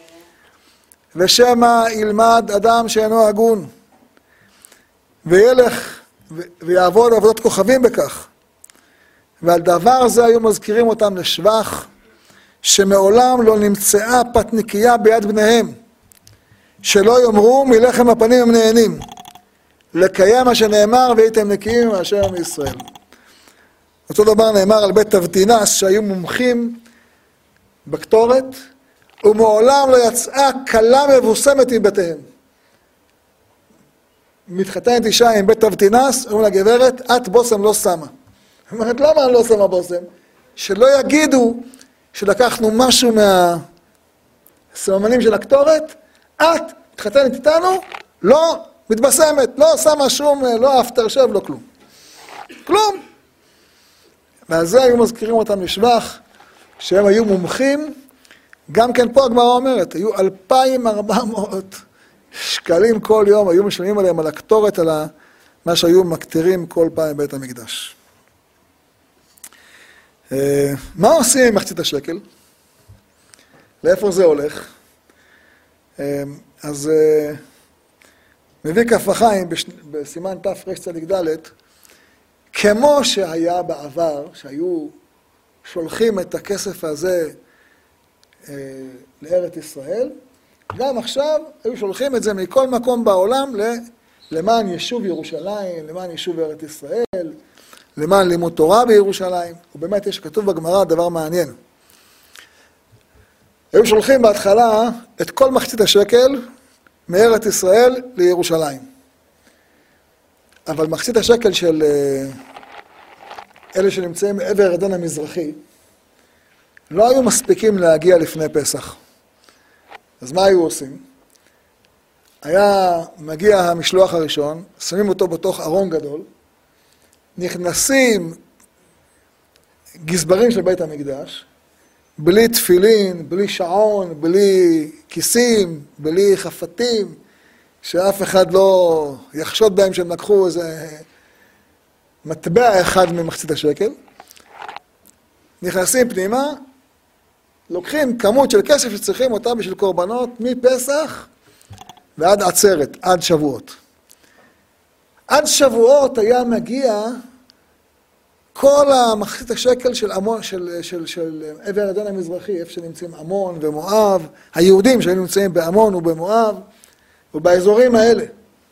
ושמה ילמד אדם שאינו הגון. וילך ויעבוד עבודת כוכבים בכך. ועל דבר זה היו מזכירים אותם לשבח, שמעולם לא נמצאה פתניקייה ביד בניהם, שלא יאמרו מלחם הפנים הם נהנים, לקיים מה שנאמר והייתם נקיים מאשר מישראל. אותו דבר נאמר על בית תבטינס שהיו מומחים בקטורת, ומעולם לא יצאה כלה מבוסמת מבתיהם. מתחתנת אישה עם בית תבטינס, אומרים לגברת, את בוסם לא שמה. היא אומרת, למה אני לא שמה בוסם? שלא יגידו שלקחנו משהו מהסממנים של הקטורת, את מתחתנת איתנו, לא מתבשמת, לא שמה שום, לא אפטר שב, לא כלום. כלום. ועל זה היו מזכירים אותם לשבח, שהם היו מומחים, גם כן פה הגמרא אומרת, היו אלפיים וארבע מאות שקלים כל יום, היו משלמים עליהם על הקטורת, על מה שהיו מקטירים כל פעם בבית המקדש. מה עושים עם מחצית השקל? לאיפה זה הולך? אז מביא כף החיים בסימן תרצ"ד, כמו שהיה בעבר, שהיו שולחים את הכסף הזה לארץ ישראל, גם עכשיו היו שולחים את זה מכל מקום בעולם למען יישוב ירושלים, למען יישוב ארץ ישראל, למען לימוד תורה בירושלים. ובאמת יש כתוב בגמרא דבר מעניין. היו שולחים בהתחלה את כל מחצית השקל מארץ ישראל לירושלים. אבל מחצית השקל של אלה שנמצאים מעבר הירדן המזרחי, לא היו מספיקים להגיע לפני פסח. אז מה היו עושים? היה מגיע המשלוח הראשון, שמים אותו בתוך ארון גדול, נכנסים הגזברים של בית המקדש, בלי תפילין, בלי שעון, בלי כיסים, בלי חפתים, שאף אחד לא יחשוד בהם שהם לקחו איזה מטבע אחד ממחצית השקל. נכנסים פנימה, לוקחים כמות של כסף שצריכים אותה בשביל קורבנות מפסח ועד עצרת, עד שבועות. עד שבועות היה מגיע כל המחצית השקל של, עמון, של, של, של עבר הירדן המזרחי, איפה שנמצאים עמון ומואב, היהודים שהיו נמצאים בעמון ובמואב ובאזורים האלה.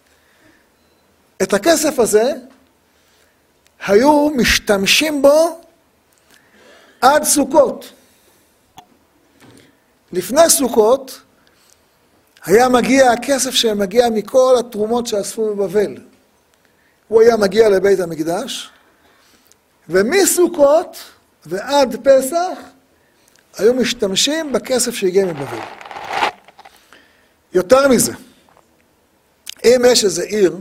את הכסף הזה היו משתמשים בו עד סוכות. לפני סוכות היה מגיע הכסף שמגיע מכל התרומות שאספו בבבל. הוא היה מגיע לבית המקדש, ומסוכות ועד פסח היו משתמשים בכסף שהגיע מבבל. יותר מזה, אם יש איזה עיר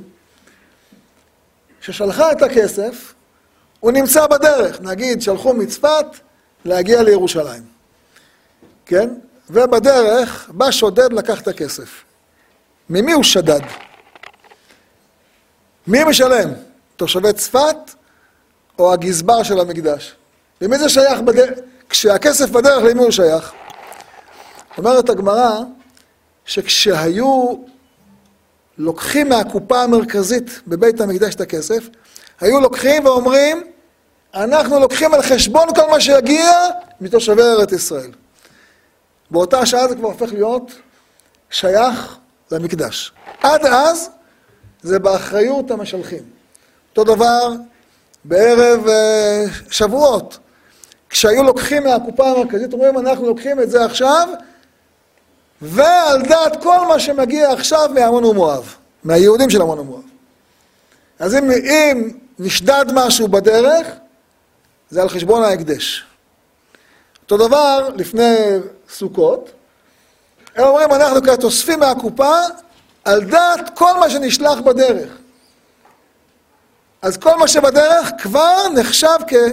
ששלחה את הכסף, הוא נמצא בדרך, נגיד שלחו מצפת להגיע לירושלים, כן? ובדרך בא שודד לקח את הכסף. ממי הוא שדד? מי משלם? תושבי צפת או הגזבר של המקדש? למי זה שייך בדרך? כשהכסף בדרך, למי הוא שייך? אומרת הגמרא שכשהיו לוקחים מהקופה המרכזית בבית המקדש את הכסף, היו לוקחים ואומרים, אנחנו לוקחים על חשבון כל מה שיגיע מתושבי ארץ ישראל. באותה שעה זה כבר הופך להיות שייך למקדש. עד אז זה באחריות המשלחים. אותו דבר בערב שבועות. כשהיו לוקחים מהקופה המרכזית, אומרים אנחנו לוקחים את זה עכשיו, ועל דעת כל מה שמגיע עכשיו מעמון ומואב, מהיהודים של עמון ומואב. אז אם, אם נשדד משהו בדרך, זה על חשבון ההקדש. אותו דבר לפני סוכות, הם אומרים אנחנו כאן תוספים מהקופה על דעת כל מה שנשלח בדרך. אז כל מה שבדרך כבר נחשב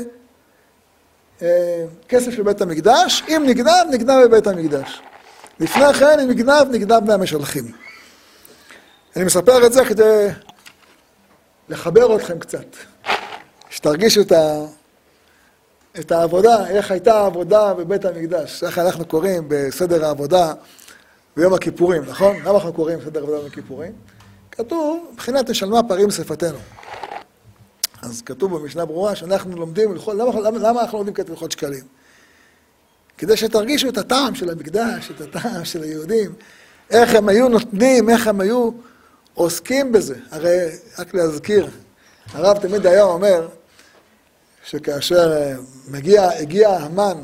ככסף של בית המקדש, אם נגנב, נגנב בבית המקדש. לפני כן, אם נגנב, נגנב מהמשלחים. אני מספר את זה כדי לחבר אתכם קצת, שתרגישו את ה... את העבודה, איך הייתה העבודה בבית המקדש, איך אנחנו קוראים בסדר העבודה ביום הכיפורים, נכון? למה אנחנו קוראים בסדר העבודה ביום הכיפורים? כתוב, מבחינת נשלמה פרים שפתנו. אז כתוב במשנה ברורה שאנחנו לומדים, למה, למה, למה אנחנו לומדים כתב הלכות שקלים? כדי שתרגישו את הטעם של המקדש, את הטעם של היהודים, איך הם היו נותנים, איך הם היו עוסקים בזה. הרי, רק להזכיר, הרב תמיד היה אומר, שכאשר מגיע, הגיע המן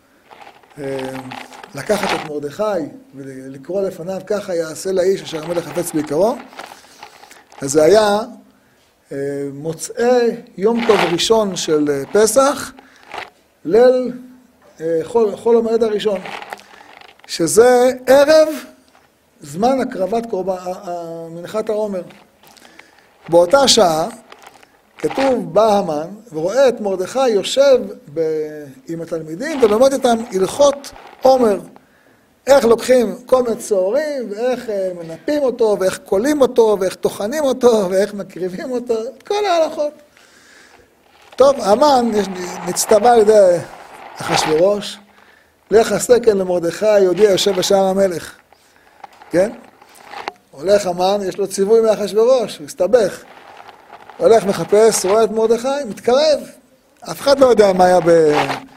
לקחת את מרדכי ולקרוא לפניו ככה יעשה לאיש אשר המלך חפץ ביקרו, אז זה היה מוצאי יום טוב ראשון של פסח, ליל חול, חול המועד הראשון, שזה ערב זמן הקרבת קורבן, מנחת העומר. באותה שעה, כתוב, בא המן ורואה את מרדכי יושב ב... עם התלמידים ולומד איתם הלכות עומר. איך לוקחים קומץ צהורים ואיך מנפים אותו ואיך קולים אותו ואיך טוחנים אותו ואיך מקריבים אותו, כל ההלכות. טוב, המן נצטווה על ידי אחשוורוש, לך הסקן למרדכי יהודי יושב בשער המלך. כן? הולך המן, יש לו ציווי מאחשוורוש, הוא הסתבך. הולך מחפש, רואה את מרדכי, מתקרב. אף אחד לא יודע מה היה ב...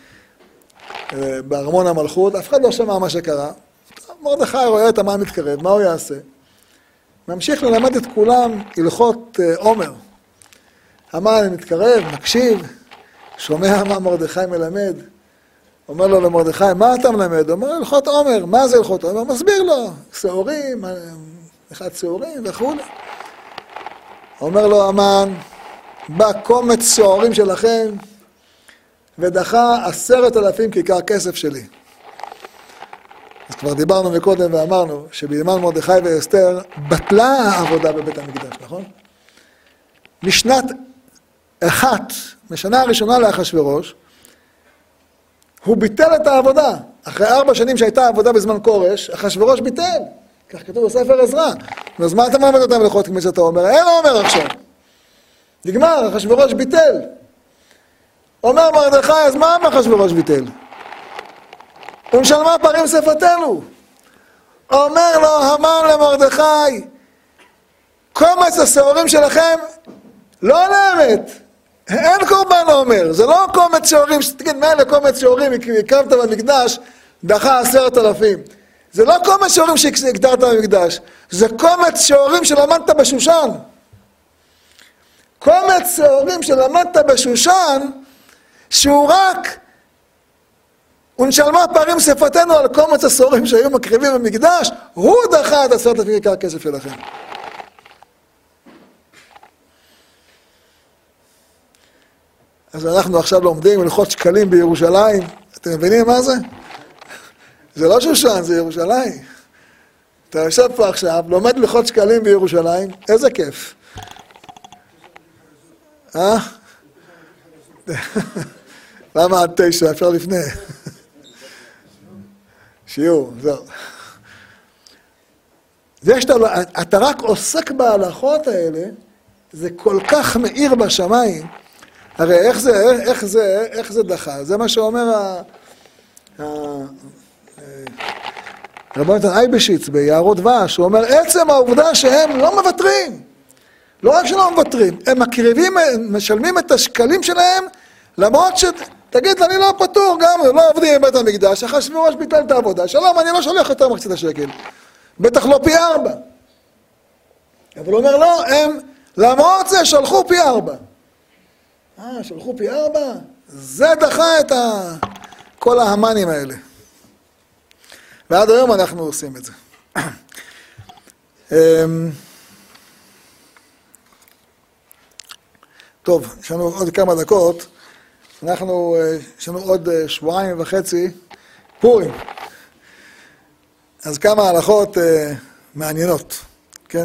בארמון המלכות, אף אחד לא שמע מה שקרה. מרדכי רואה את המן מתקרב, מה הוא יעשה? ממשיך ללמד את כולם הלכות עומר. המן מתקרב, מקשיב, שומע מה מרדכי מלמד. אומר לו למרדכי, מה אתה מלמד? הוא אומר, הלכות עומר, מה זה הלכות עומר? מסביר לו, שעורים, אחד שעורים וכו'. אומר לו המן, בא קומץ שעורים שלכם, ודחה עשרת אלפים כיכר כסף שלי. אז כבר דיברנו מקודם ואמרנו, שבזמן מרדכי ואסתר, בטלה העבודה בבית המקדש, נכון? משנת אחת, משנה הראשונה לאחשוורוש, הוא ביטל את העבודה. אחרי ארבע שנים שהייתה עבודה בזמן כורש, אחשוורוש ביטל. כך כתוב בספר עזרא. אז מה אתה מלמד אותם הלכות כמו שאתה אומר? אין לא אומר עכשיו. נגמר, אחשוורוש ביטל. אומר מרדכי, אז מה אחשוורוש ביטל? ונשלמה פרים שפתנו. אומר לו המן למרדכי, קומץ השעורים שלכם לא על האמת. אין קורבן אומר, זה לא קומץ שעורים, שתגיד מילא קומץ שעורים, הקרבת במקדש, דחה עשרת אלפים. זה לא קומץ שעורים שהגדרת במקדש, זה קומץ שעורים שלמדת בשושן. קומץ שעורים שלמדת בשושן, שהוא רק, ונשלמה פרים שפתנו על קומץ השעורים שהיו מקריבים במקדש, הוא דחה את עשרת אלפים עיקר הכסף שלכם. אז אנחנו עכשיו לומדים הלכות שקלים בירושלים. אתם מבינים מה זה? זה לא שושן, זה ירושלים. אתה יושב פה עכשיו, לומד הלכות שקלים בירושלים, איזה כיף. אה? למה עד תשע? אפשר לפני. שיעור, זהו. זה שאתה, אתה רק עוסק בהלכות האלה, זה כל כך מאיר בשמיים. הרי איך זה, איך זה, איך זה דחה? זה מה שאומר רבי נתן אייבשיץ ביערות דבש, הוא אומר, עצם העובדה שהם לא מוותרים, לא רק שלא מוותרים, הם מקריבים, משלמים את השקלים שלהם, למרות ש... תגיד, אני לא פטור גם, לא עובדים בבית המקדש, אחשוורוש ביטל את העבודה, שלום, אני לא שולח יותר מחצית השקל, בטח לא פי ארבע. אבל הוא אומר, לא, הם למרות זה שלחו פי ארבע. אה, שלחו פי ארבע? זה דחה את ה... כל ההמנים האלה. ועד היום אנחנו עושים את זה. טוב, יש לנו עוד כמה דקות. אנחנו, יש לנו עוד שבועיים וחצי פורים. אז כמה הלכות מעניינות, כן?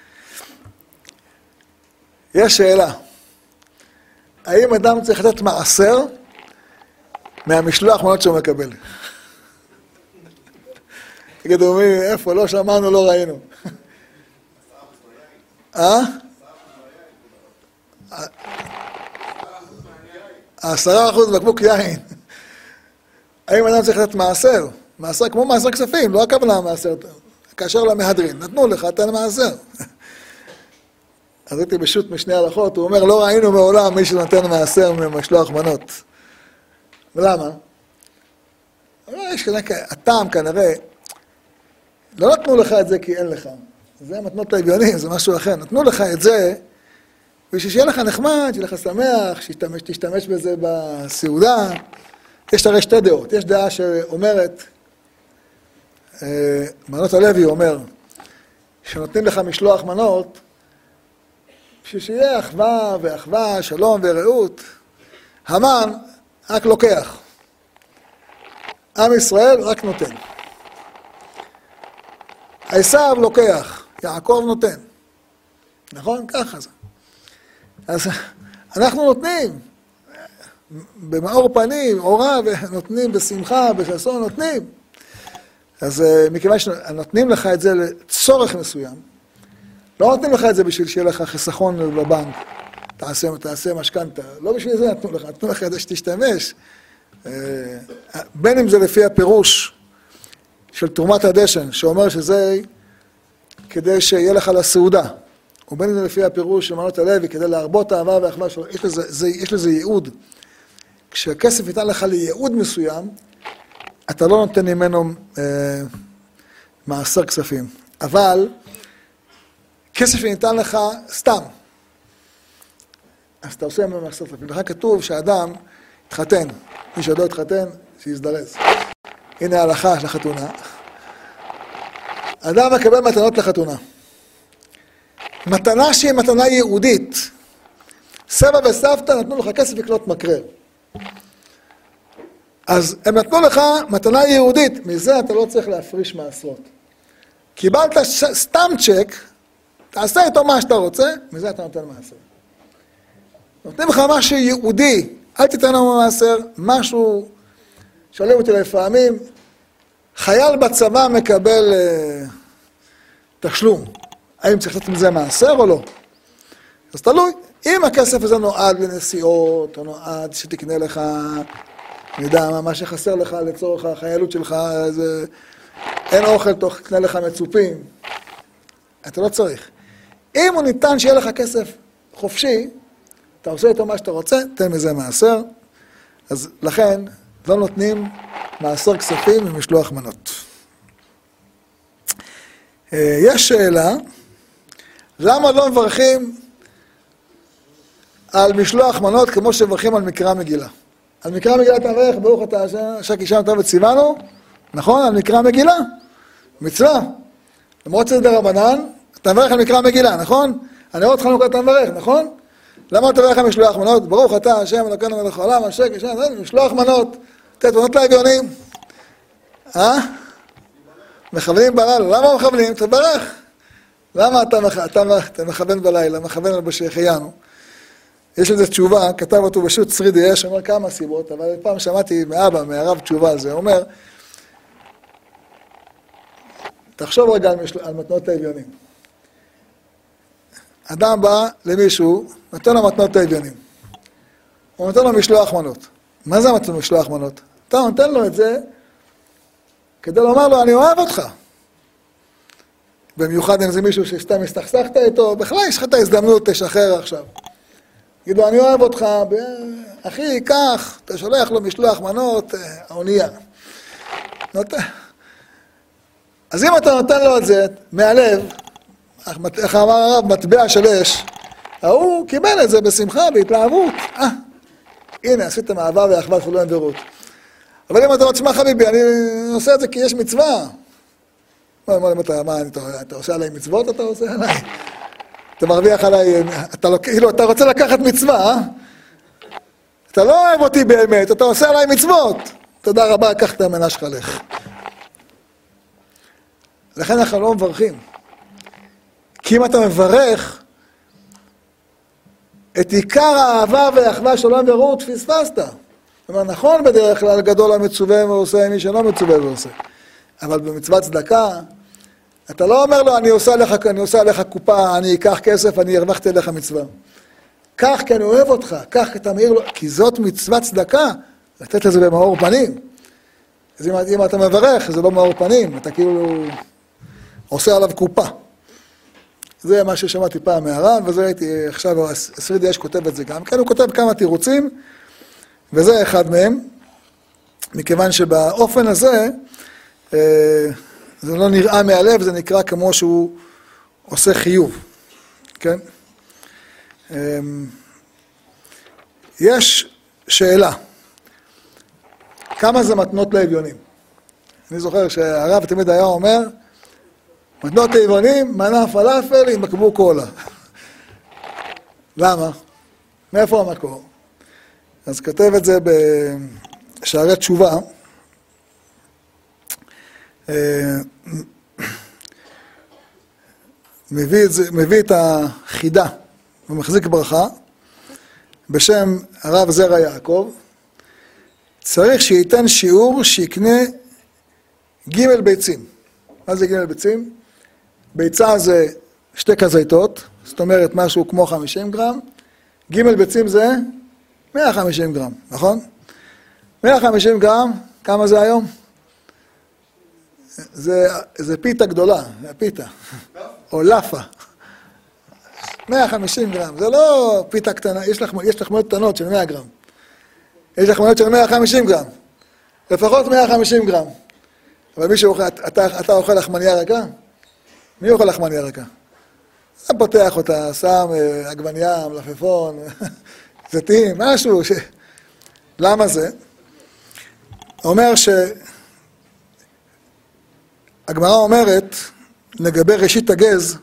יש שאלה. האם אדם צריך לתת מעשר מהמשלוח מנות שהוא מקבל? תגידו, מי, איפה? לא שמענו, לא ראינו. אה? עשרה אחוז בקבוק יין. האם אדם צריך לתת מעשר? מעשר כמו מעשר כספים, לא הכוונה מעשר. כאשר למהדרין, נתנו לך, תן מעשר. אז הייתי בשו"ת משני הלכות, הוא אומר, לא ראינו מעולם מי שנותן מעשר ממשלוח מנות. ולמה? יש כנראה, הטעם כנראה, לא נתנו לך את זה כי אין לך. זה מתנות האביונים, זה משהו אחר. נתנו לך את זה, בשביל שיהיה לך נחמד, שיהיה לך שמח, שתשתמש בזה בסעודה. יש הרי שתי דעות. יש דעה שאומרת, מנות הלוי אומר, שנותנים לך משלוח מנות, בשביל שיהיה אחווה ואחווה, שלום ורעות. המן רק לוקח. עם ישראל רק נותן. עשיו לוקח, יעקב נותן. נכון? ככה זה. אז אנחנו נותנים, במאור פנים, אורה, ונותנים בשמחה, בששון, נותנים. אז מכיוון שנותנים לך את זה לצורך מסוים, לא נותנים לך את זה בשביל שיהיה לך חיסכון בבנק, תעשה, תעשה משכנתה, לא בשביל זה נתנו לך, נתנו לך את זה שתשתמש, בין אם זה לפי הפירוש של תרומת הדשן, שאומר שזה כדי שיהיה לך לסעודה, ובין אם זה לפי הפירוש של מנות הלוי, כדי להרבות האהבה והאחווה שלו, יש לזה, זה, יש לזה ייעוד. כשהכסף ניתן לך לייעוד מסוים, אתה לא נותן ממנו אה, מעשר כספים. אבל כסף שניתן לך סתם. אז אתה עושה ממנו מעשר כספים. לכן כתוב שהאדם התחתן. מי שעוד לא התחתן, שיזדרז. הנה ההלכה של החתונה. אדם מקבל מתנות לחתונה. מתנה שהיא מתנה ייעודית. סבא וסבתא נתנו לך כסף לקנות מקרר. אז הם נתנו לך מתנה ייעודית, מזה אתה לא צריך להפריש מעשרות. קיבלת ש... סתם צ'ק, תעשה איתו מה שאתה רוצה, מזה אתה נותן מעשר. נותנים לך משהו ייעודי, אל תיתן לנו מעשר, משהו שואלים אותי לפעמים, חייל בצבא מקבל uh, תשלום, האם צריך לתת מזה מעשר או לא? אז תלוי, אם הכסף הזה נועד לנסיעות, או נועד שתקנה לך, אני יודע, מה שחסר לך לצורך החיילות שלך, זה, אין אוכל, תקנה לך מצופים, אתה לא צריך. אם הוא ניתן שיהיה לך כסף חופשי, אתה עושה איתו מה שאתה רוצה, תן מזה מעשר, אז לכן לא נותנים מעשר כספים ממשלוח מנות. יש שאלה, למה לא מברכים על משלוח מנות כמו שמברכים על מקרא מגילה? על מקרא מגילה אתה מברך, ברוך אתה אשר קישרנו אותנו וציוונו, נכון? על מקרא מגילה, מצווה. למרות שזה דרבנן, אתה מברך על מקרא מגילה, נכון? הנרות חנוכה אתה מברך, נכון? למה אתה מברך על משלוח מנות? ברוך אתה השם אלוקינו מלך העולם, אשר קישרנו אותנו, משלוח מנות, תת מנות לאביונים. אה? מכוונים בלילה, למה מכוונים? תברך. למה אתה, אתה, אתה מכוון בלילה, מכוון על בשהחיינו? יש לזה תשובה, כתב אותו בשו"ת שריד יש, אומר כמה סיבות, אבל פעם שמעתי מאבא, מהרב תשובה על זה, הוא אומר, תחשוב רגע על, משל... על מתנות האביונים. אדם בא למישהו, נותן לו מתנות האביונים. הוא נותן לו משלוח מנות. מה זה מתנות משלוח מנות? אתה נותן לו את זה, כדי לומר לו, אני אוהב אותך. במיוחד אם זה מישהו שסתם הסתכסכת איתו, בכלל יש לך את ההזדמנות, תשחרר עכשיו. תגיד לו, אני אוהב אותך, אחי, קח, אתה שולח לו משלוח מנות, האונייה. נות... אז אם אתה נותן לו את זה, מהלב, איך אמר הרב, מטבע של אש, הוא קיבל את זה בשמחה, בהתלהבות. אה, הנה, עשיתם אהבה ואחווה ולא הנדרות. אבל אם אתה רוצה, מה חביבי, אני עושה את זה כי יש מצווה. מה, מה, מה, מה אתה, אתה עושה עליי מצוות, אתה עושה עליי? אתה מרוויח עליי, אתה, כאילו, אתה רוצה לקחת מצווה, אה? אתה לא אוהב אותי באמת, אתה עושה עליי מצוות. תודה רבה, קח את המנה שלך לך. לכן אנחנו לא מברכים. כי אם אתה מברך, את עיקר האהבה והאחווה של עולם ורעות פספסת. זאת אומרת, נכון בדרך כלל גדול המצווה ועושה מי שלא מצווה ועושה. אבל במצוות צדקה, אתה לא אומר לו, אני עושה לך, אני עושה עליך קופה, אני אקח כסף, אני הרווחתי עליך מצווה. כך כי אני אוהב אותך, כך כי אתה מעיר לו, כי זאת מצוות צדקה, לתת לזה במאור פנים. אז אם, אם אתה מברך, זה לא מאור פנים, אתה כאילו עושה עליו קופה. זה מה ששמעתי פעם מהר"ן, וזה הייתי, עכשיו שריד יש כותב את זה גם. כן, הוא כותב כמה תירוצים, וזה אחד מהם, מכיוון שבאופן הזה, זה לא נראה מהלב, זה נקרא כמו שהוא עושה חיוב, כן? יש שאלה, כמה זה מתנות לאביונים? אני זוכר שהרב תמיד היה אומר, מתנות לאביונים, מנה פלאפל עם בקבוק קולה. למה? מאיפה המקור? אז כתב את זה בשערי תשובה, מביא את, זה, מביא את החידה ומחזיק ברכה בשם הרב זרע יעקב. צריך שייתן שיעור שיקנה ג' ביצים. מה זה ג' ביצים? ביצה זה שתי כזיתות, זאת אומרת משהו כמו חמישים גרם, ג' ביצים זה מאה וחמישים גרם, נכון? מאה וחמישים גרם, כמה זה היום? זה, זה פיתה גדולה, זה פיתה, או לפה. מאה וחמישים גרם, זה לא פיתה קטנה, יש לך, יש לך מנות קטנות של מאה גרם. יש לך מנות של מאה וחמישים גרם. לפחות מאה וחמישים גרם. אבל מי שאוכל, אתה, אתה אוכל לחמניה ריקה? מי אוכל לחמניה ריקה? אתה פותח אותה, שם עגבניה, מלפפון, זיתים, משהו ש... למה זה? אומר ש... הגמרא אומרת, לגבי ראשית הגז,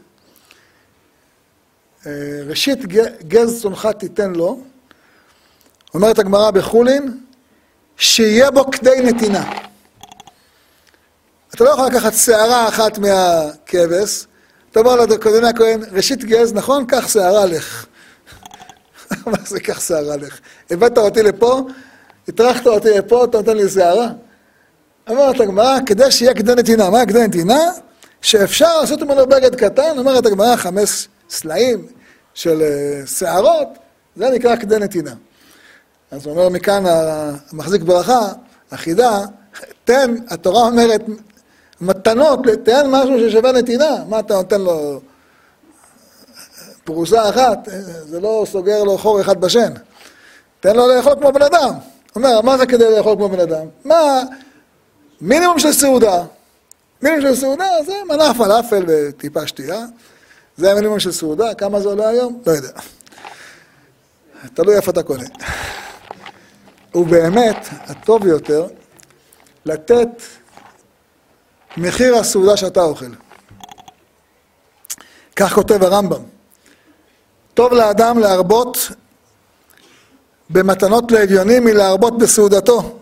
ראשית גז צונך תיתן לו, אומרת הגמרא בחולין, שיהיה בו כדי נתינה. אתה לא יכול לקחת שערה אחת מהכבש, אתה אומר לקודמי הכהן, ראשית גז, נכון? קח שערה לך. מה זה קח שערה לך? הבאת אותי לפה, התרחת אותי פה, אתה נותן לי שערה. אומרת הגמרא, כדי שיהיה כדי נתינה. מה כדי נתינה? שאפשר לעשות ממנו בגד קטן, אומרת הגמרא, חמש סלעים של שערות, זה נקרא כדי נתינה. אז הוא אומר מכאן המחזיק ברכה, החידה, תן, התורה אומרת, מתנות, תן משהו ששווה נתינה. מה אתה נותן לו? פרוסה אחת, זה לא סוגר לו חור אחד בשן. תן לו לאכול כמו בן אדם. אומר, מה זה כדי לאכול כמו בן אדם? מה? מינימום של סעודה. מינימום של סעודה זה מנה פלאפל וטיפה שתייה. זה המינימום של סעודה. כמה זה עולה היום? לא יודע. תלוי איפה אתה קונה. ובאמת, הטוב יותר, לתת מחיר הסעודה שאתה אוכל. כך כותב הרמב"ם. טוב לאדם להרבות במתנות לאביונים מלהרבות בסעודתו.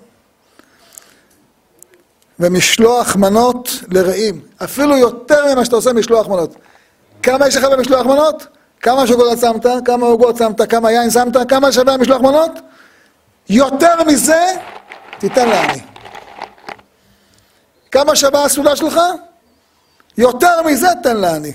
ומשלוח מנות לרעים. אפילו יותר ממה שאתה עושה משלוח מנות. כמה יש לך במשלוח מנות? כמה שוקולד שמת? כמה עוגות שמת? כמה יין שמת? כמה שווה משלוח מנות? יותר מזה תיתן לעני. כמה שווה הסעודה שלך? יותר מזה תן לעני.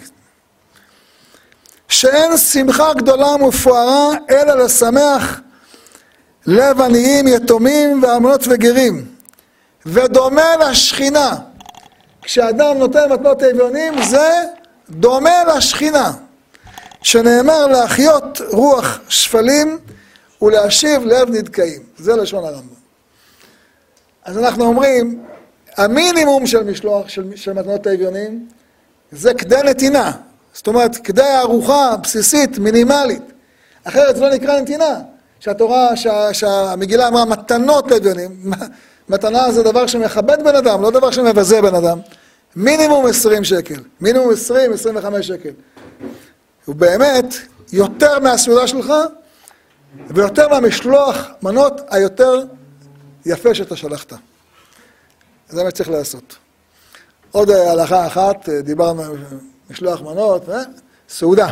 שאין שמחה גדולה ומפוארה אלא לשמח לב עניים, יתומים ואלמנות וגרים. ודומה לשכינה. כשאדם נותן מתנות אביונים זה דומה לשכינה. שנאמר להחיות רוח שפלים ולהשיב לב נדכאים. זה לשון הרמב"ם. אז אנחנו אומרים, המינימום של משלוח, של, של מתנות האביונים, זה כדי נתינה. זאת אומרת, כדי ארוחה בסיסית, מינימלית. אחרת זה לא נקרא נתינה. שהתורה, שה, שהמגילה אמרה מתנות לאביונים. מתנה זה דבר שמכבד בן אדם, לא דבר שמבזה בן אדם. מינימום עשרים שקל. מינימום עשרים, עשרים וחמש שקל. ובאמת, יותר מהסעודה שלך, ויותר מהמשלוח מנות היותר יפה שאתה שלחת. זה מה שצריך לעשות. עוד הלכה אחת, דיברנו משלוח מנות, סעודה.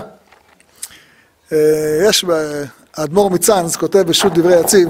יש האדמו"ר מצאנז, כותב בשו"ת דברי יציב,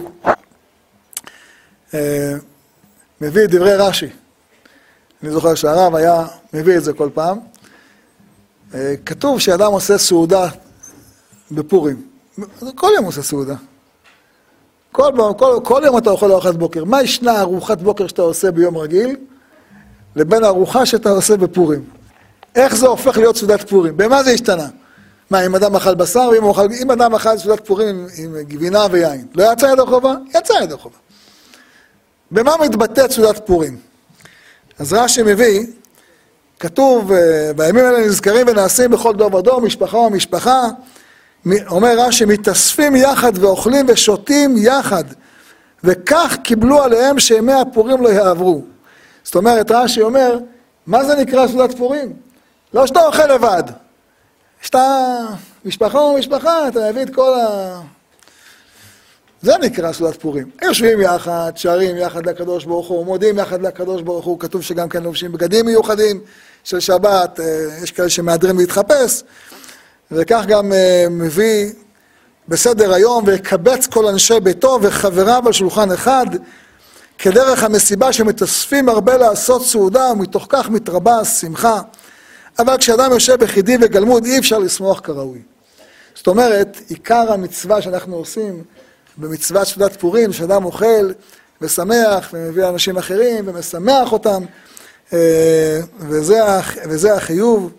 מביא את דברי רש"י. אני זוכר שהרב היה מביא את זה כל פעם. כתוב שאדם עושה סעודה בפורים. כל יום עושה סעודה. כל, כל, כל יום אתה אוכל ארוחת בוקר. מה ישנה ארוחת בוקר שאתה עושה ביום רגיל, לבין הארוחה שאתה עושה בפורים? איך זה הופך להיות סעודת פורים? במה זה השתנה? מה, אם אדם אכל בשר, ואם אוכל, אם אדם אכל סעודת פורים עם, עם גבינה ויין, לא יצא ידי חובה? יצא ידי חובה. במה מתבטאת סעודת פורים? אז רש"י מביא, כתוב, בימים האלה נזכרים ונעשים בכל דור ודור, משפחה ומשפחה, אומר רש"י, מתאספים יחד ואוכלים ושותים יחד, וכך קיבלו עליהם שימי הפורים לא יעברו. זאת אומרת, רש"י אומר, מה זה נקרא סעודת פורים? לא שאתה אוכל לבד, שאתה משפחה ומשפחה, אתה מביא את כל ה... זה נקרא סעודת פורים. יושבים יחד, שרים יחד לקדוש ברוך הוא, מודים יחד לקדוש ברוך הוא, כתוב שגם כן לובשים בגדים מיוחדים של שבת, יש כאלה שמהדרים להתחפש, וכך גם מביא בסדר היום, ויקבץ כל אנשי ביתו וחבריו על שולחן אחד, כדרך המסיבה שמתאספים הרבה לעשות סעודה, ומתוך כך מתרבה השמחה. אבל כשאדם יושב בחידי וגלמוד, אי אפשר לשמוח כראוי. זאת אומרת, עיקר המצווה שאנחנו עושים, במצוות סעודת פורים, שאדם אוכל ושמח, ומביא אנשים אחרים, ומשמח אותם, וזה, וזה החיוב.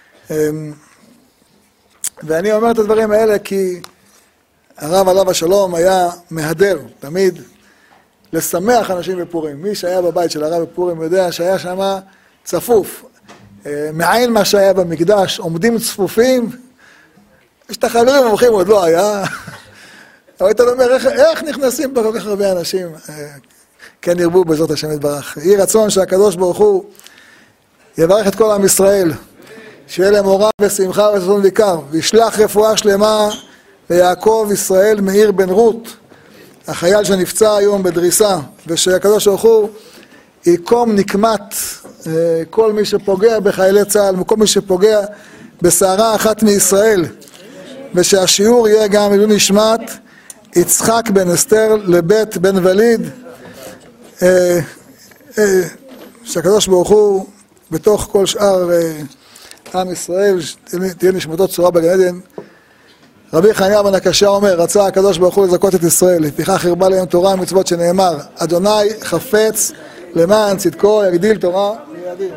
ואני אומר את הדברים האלה כי הרב עליו השלום היה מהדר, תמיד, לשמח אנשים בפורים. מי שהיה בבית של הרב בפורים יודע שהיה שם צפוף. מעין מה שהיה במקדש, עומדים צפופים, יש את החברים המוחים, עוד לא היה. אבל אתה אומר, איך, איך נכנסים פה כל כך הרבה אנשים? כן ירבו בעזרת השם יתברך. יהי רצון שהקדוש ברוך הוא יברך את כל עם ישראל, שיהיה להם אורה ושמחה וששון ויקר, וישלח רפואה שלמה ליעקב ישראל מאיר בן רות, החייל שנפצע היום בדריסה, ושהקדוש ברוך הוא יקום נקמת כל מי שפוגע בחיילי צה"ל, וכל מי שפוגע בשערה אחת מישראל, ושהשיעור יהיה גם עילוי נשמת יצחק בן אסתר לבית בן וליד, אה, אה, שהקדוש ברוך הוא בתוך כל שאר אה, עם ישראל תהיה נשמתו צורה בגן עדן. רבי חנינא בן עקשיא אומר, רצה הקדוש ברוך הוא לזכות את ישראל, לפיכך הרבה להם תורה ומצוות, שנאמר, אדוני חפץ למען צדקו יגדיל תורה ויאדיר.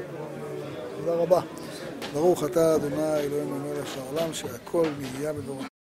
תודה רבה. ברוך אתה אדוני אלוהינו מלך העולם שהכל נהיה בדברו.